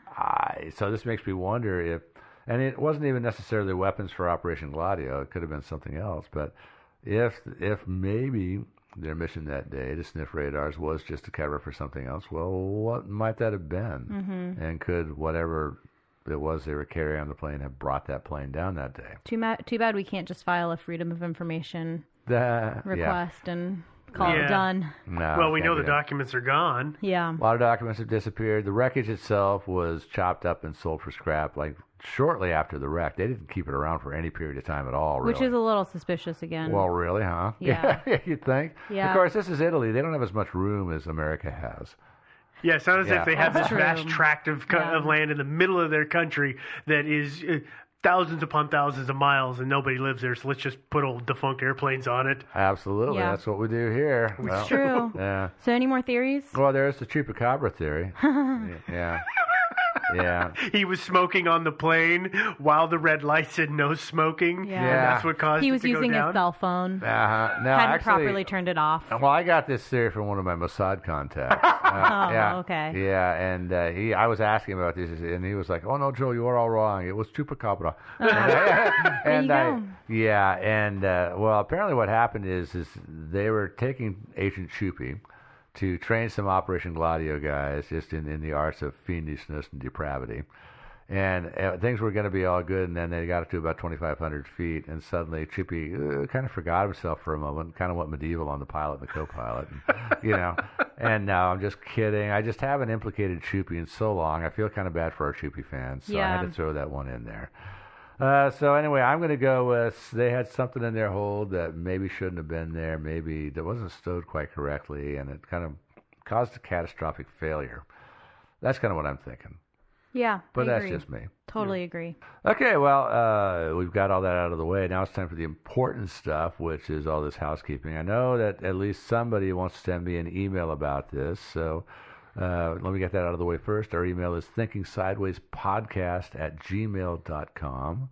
I. So this makes me wonder if, and it wasn't even necessarily weapons for Operation Gladio. It could have been something else. But if if maybe their mission that day to sniff radars was just a cover for something else, well, what might that have been? Mm-hmm. And could whatever it was they were carrying on the plane have brought that plane down that day? Too, ma- too bad we can't just file a Freedom of Information That, request and Call Yeah. it done. No, well, we can't know do the that. documents are gone. Yeah. A lot of documents have disappeared. The wreckage itself was chopped up and sold for scrap, like shortly after the wreck. They didn't keep it around for any period of time at all. Really. Which is a little suspicious again. Well, really, huh? Yeah. You'd think. Yeah. Of course, this is Italy. They don't have as much room as America has. Yeah, it's not as Yeah. if they have That's this vast true. tract of, co- Yeah. of land in the middle of their country that is uh, thousands upon thousands of miles and nobody lives there. So let's just put old defunct airplanes on it. Absolutely. Yeah. That's what we do here. Well, It's true. Yeah. So any more theories? Well, there's the chupacabra theory. Yeah. Yeah. He was smoking on the plane while the red light said no smoking. Yeah. And Yeah. that's what caused He it was to using go down. his cell phone. Uh-huh. No, Hadn't actually, properly turned it off. well, I got this theory from one of my Mossad contacts. Uh, Oh, yeah. okay. Yeah, and uh, he, I was asking about this, and he was like, "Oh no, Joe, you are all wrong. It was chupacabra." and There and you I, go. yeah, and uh, well, apparently what happened is, is they were taking Agent Chupi to train some Operation Gladio guys, just in, in the arts of fiendishness and depravity. And uh, things were going to be all good, and then they got up to about twenty-five hundred feet, and suddenly Chippy uh, kind of forgot himself for a moment, kind of went medieval on the pilot and the co-pilot, and, you know. And no, I'm just kidding. I just haven't implicated Chippy in so long. I feel kind of bad for our Chippy fans, so I Yeah. had to throw that one in there. Uh, so anyway, I'm going to go with they had something in their hold that maybe shouldn't have been there, maybe that wasn't stowed quite correctly, and it kind of caused a catastrophic failure. That's kind of what I'm thinking. Yeah, But I that's agree. just me. Totally agree. Okay, well, uh, we've got all that out of the way. Now it's time for the important stuff, which is all this housekeeping. I know that at least somebody wants to send me an email about this, so uh, let me get that out of the way first. Our email is thinkingsidewayspodcast at gmail dot com.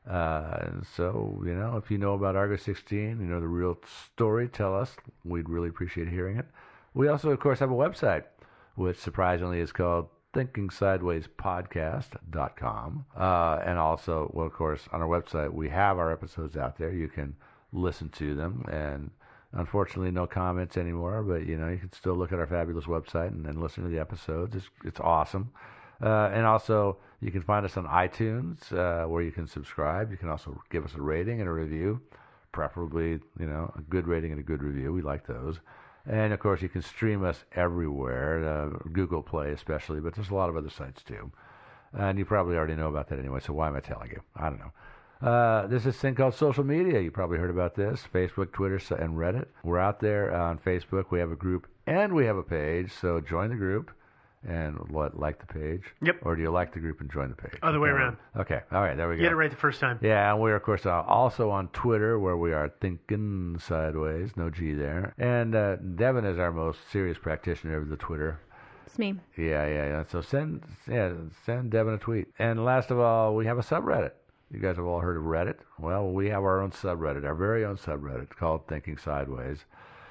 Uh, and so, you know, if you know about Argo sixteen, you know the real story, tell us. We'd really appreciate hearing it. We also, of course, have a website, which surprisingly is called thinking sideways podcast dot com. Uh, and also, well, of course, on our website, we have our episodes out there. You can listen to them. And unfortunately, no comments anymore, but, you know, you can still look at our fabulous website and, and listen to the episodes. It's, it's awesome. Uh, and also, you can find us on iTunes, uh, where you can subscribe. You can also give us a rating and a review, preferably, you know, a good rating and a good review. We like those. And, of course, you can stream us everywhere, uh, Google Play especially, but there's a lot of other sites, too. And you probably already know about that anyway, so why am I telling you? I don't know. Uh, there's this thing called social media. You probably heard about this, Facebook, Twitter, and Reddit. We're out there on Facebook. We have a group, and we have a page, so join the group. And what, like the page? Yep. Or do you like the group and join the page? Other way around. Okay. All right. There we go. You get it right the first time. Yeah, and we're, of course, uh, also on Twitter, where we are thinking sideways. No G there. And uh, Devin is our most serious practitioner of the Twitter. It's me. Yeah, yeah, yeah. So send, yeah, send Devin a tweet. And last of all, we have a subreddit. You guys have all heard of Reddit. Well, we have our own subreddit, our very own subreddit called Thinking Sideways.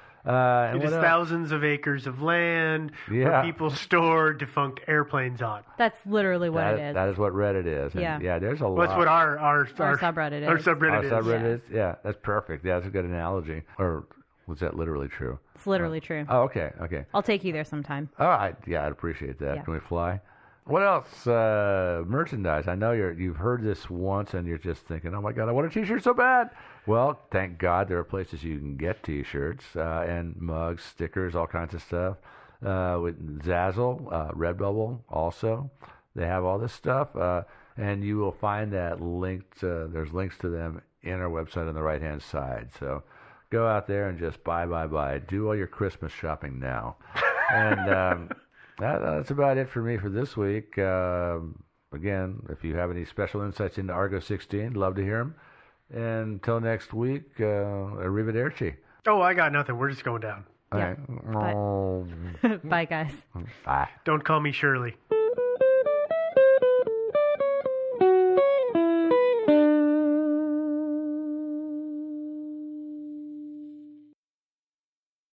Uh, and It is what else? thousands of acres of land Yeah. where people store defunct airplanes on. That's literally what That- it is. That is what Reddit is. And Yeah. yeah, there's a lot. Well, that's what our our, Our subreddit Our is. subreddit Our is. subreddit Yeah. is? Yeah, that's perfect. Yeah, that's a good analogy. Or was that literally true? It's literally true. Oh, okay, okay. I'll take you there sometime. All right, yeah, I'd appreciate that. Yeah. Can we fly? What else? Uh, merchandise. I know you're, you've heard this once and you're just thinking, oh my God, I want a t-shirt so bad. Well, thank God there are places you can get t-shirts uh, and mugs, stickers, all kinds of stuff. Uh, with Zazzle, uh, Redbubble also. They have all this stuff. Uh, and you will find that linked, uh, there's links to them in our website on the right-hand side. So go out there and just buy, buy, buy. Do all your Christmas shopping now. And um, that, that's about it for me for this week. Um, again, if you have any special insights into Argo sixteen, love to hear them. And until next week, uh, arrivederci. Oh, I got nothing. We're just going down. All Yeah. right. Bye. Bye, guys. Bye. Don't call me Shirley.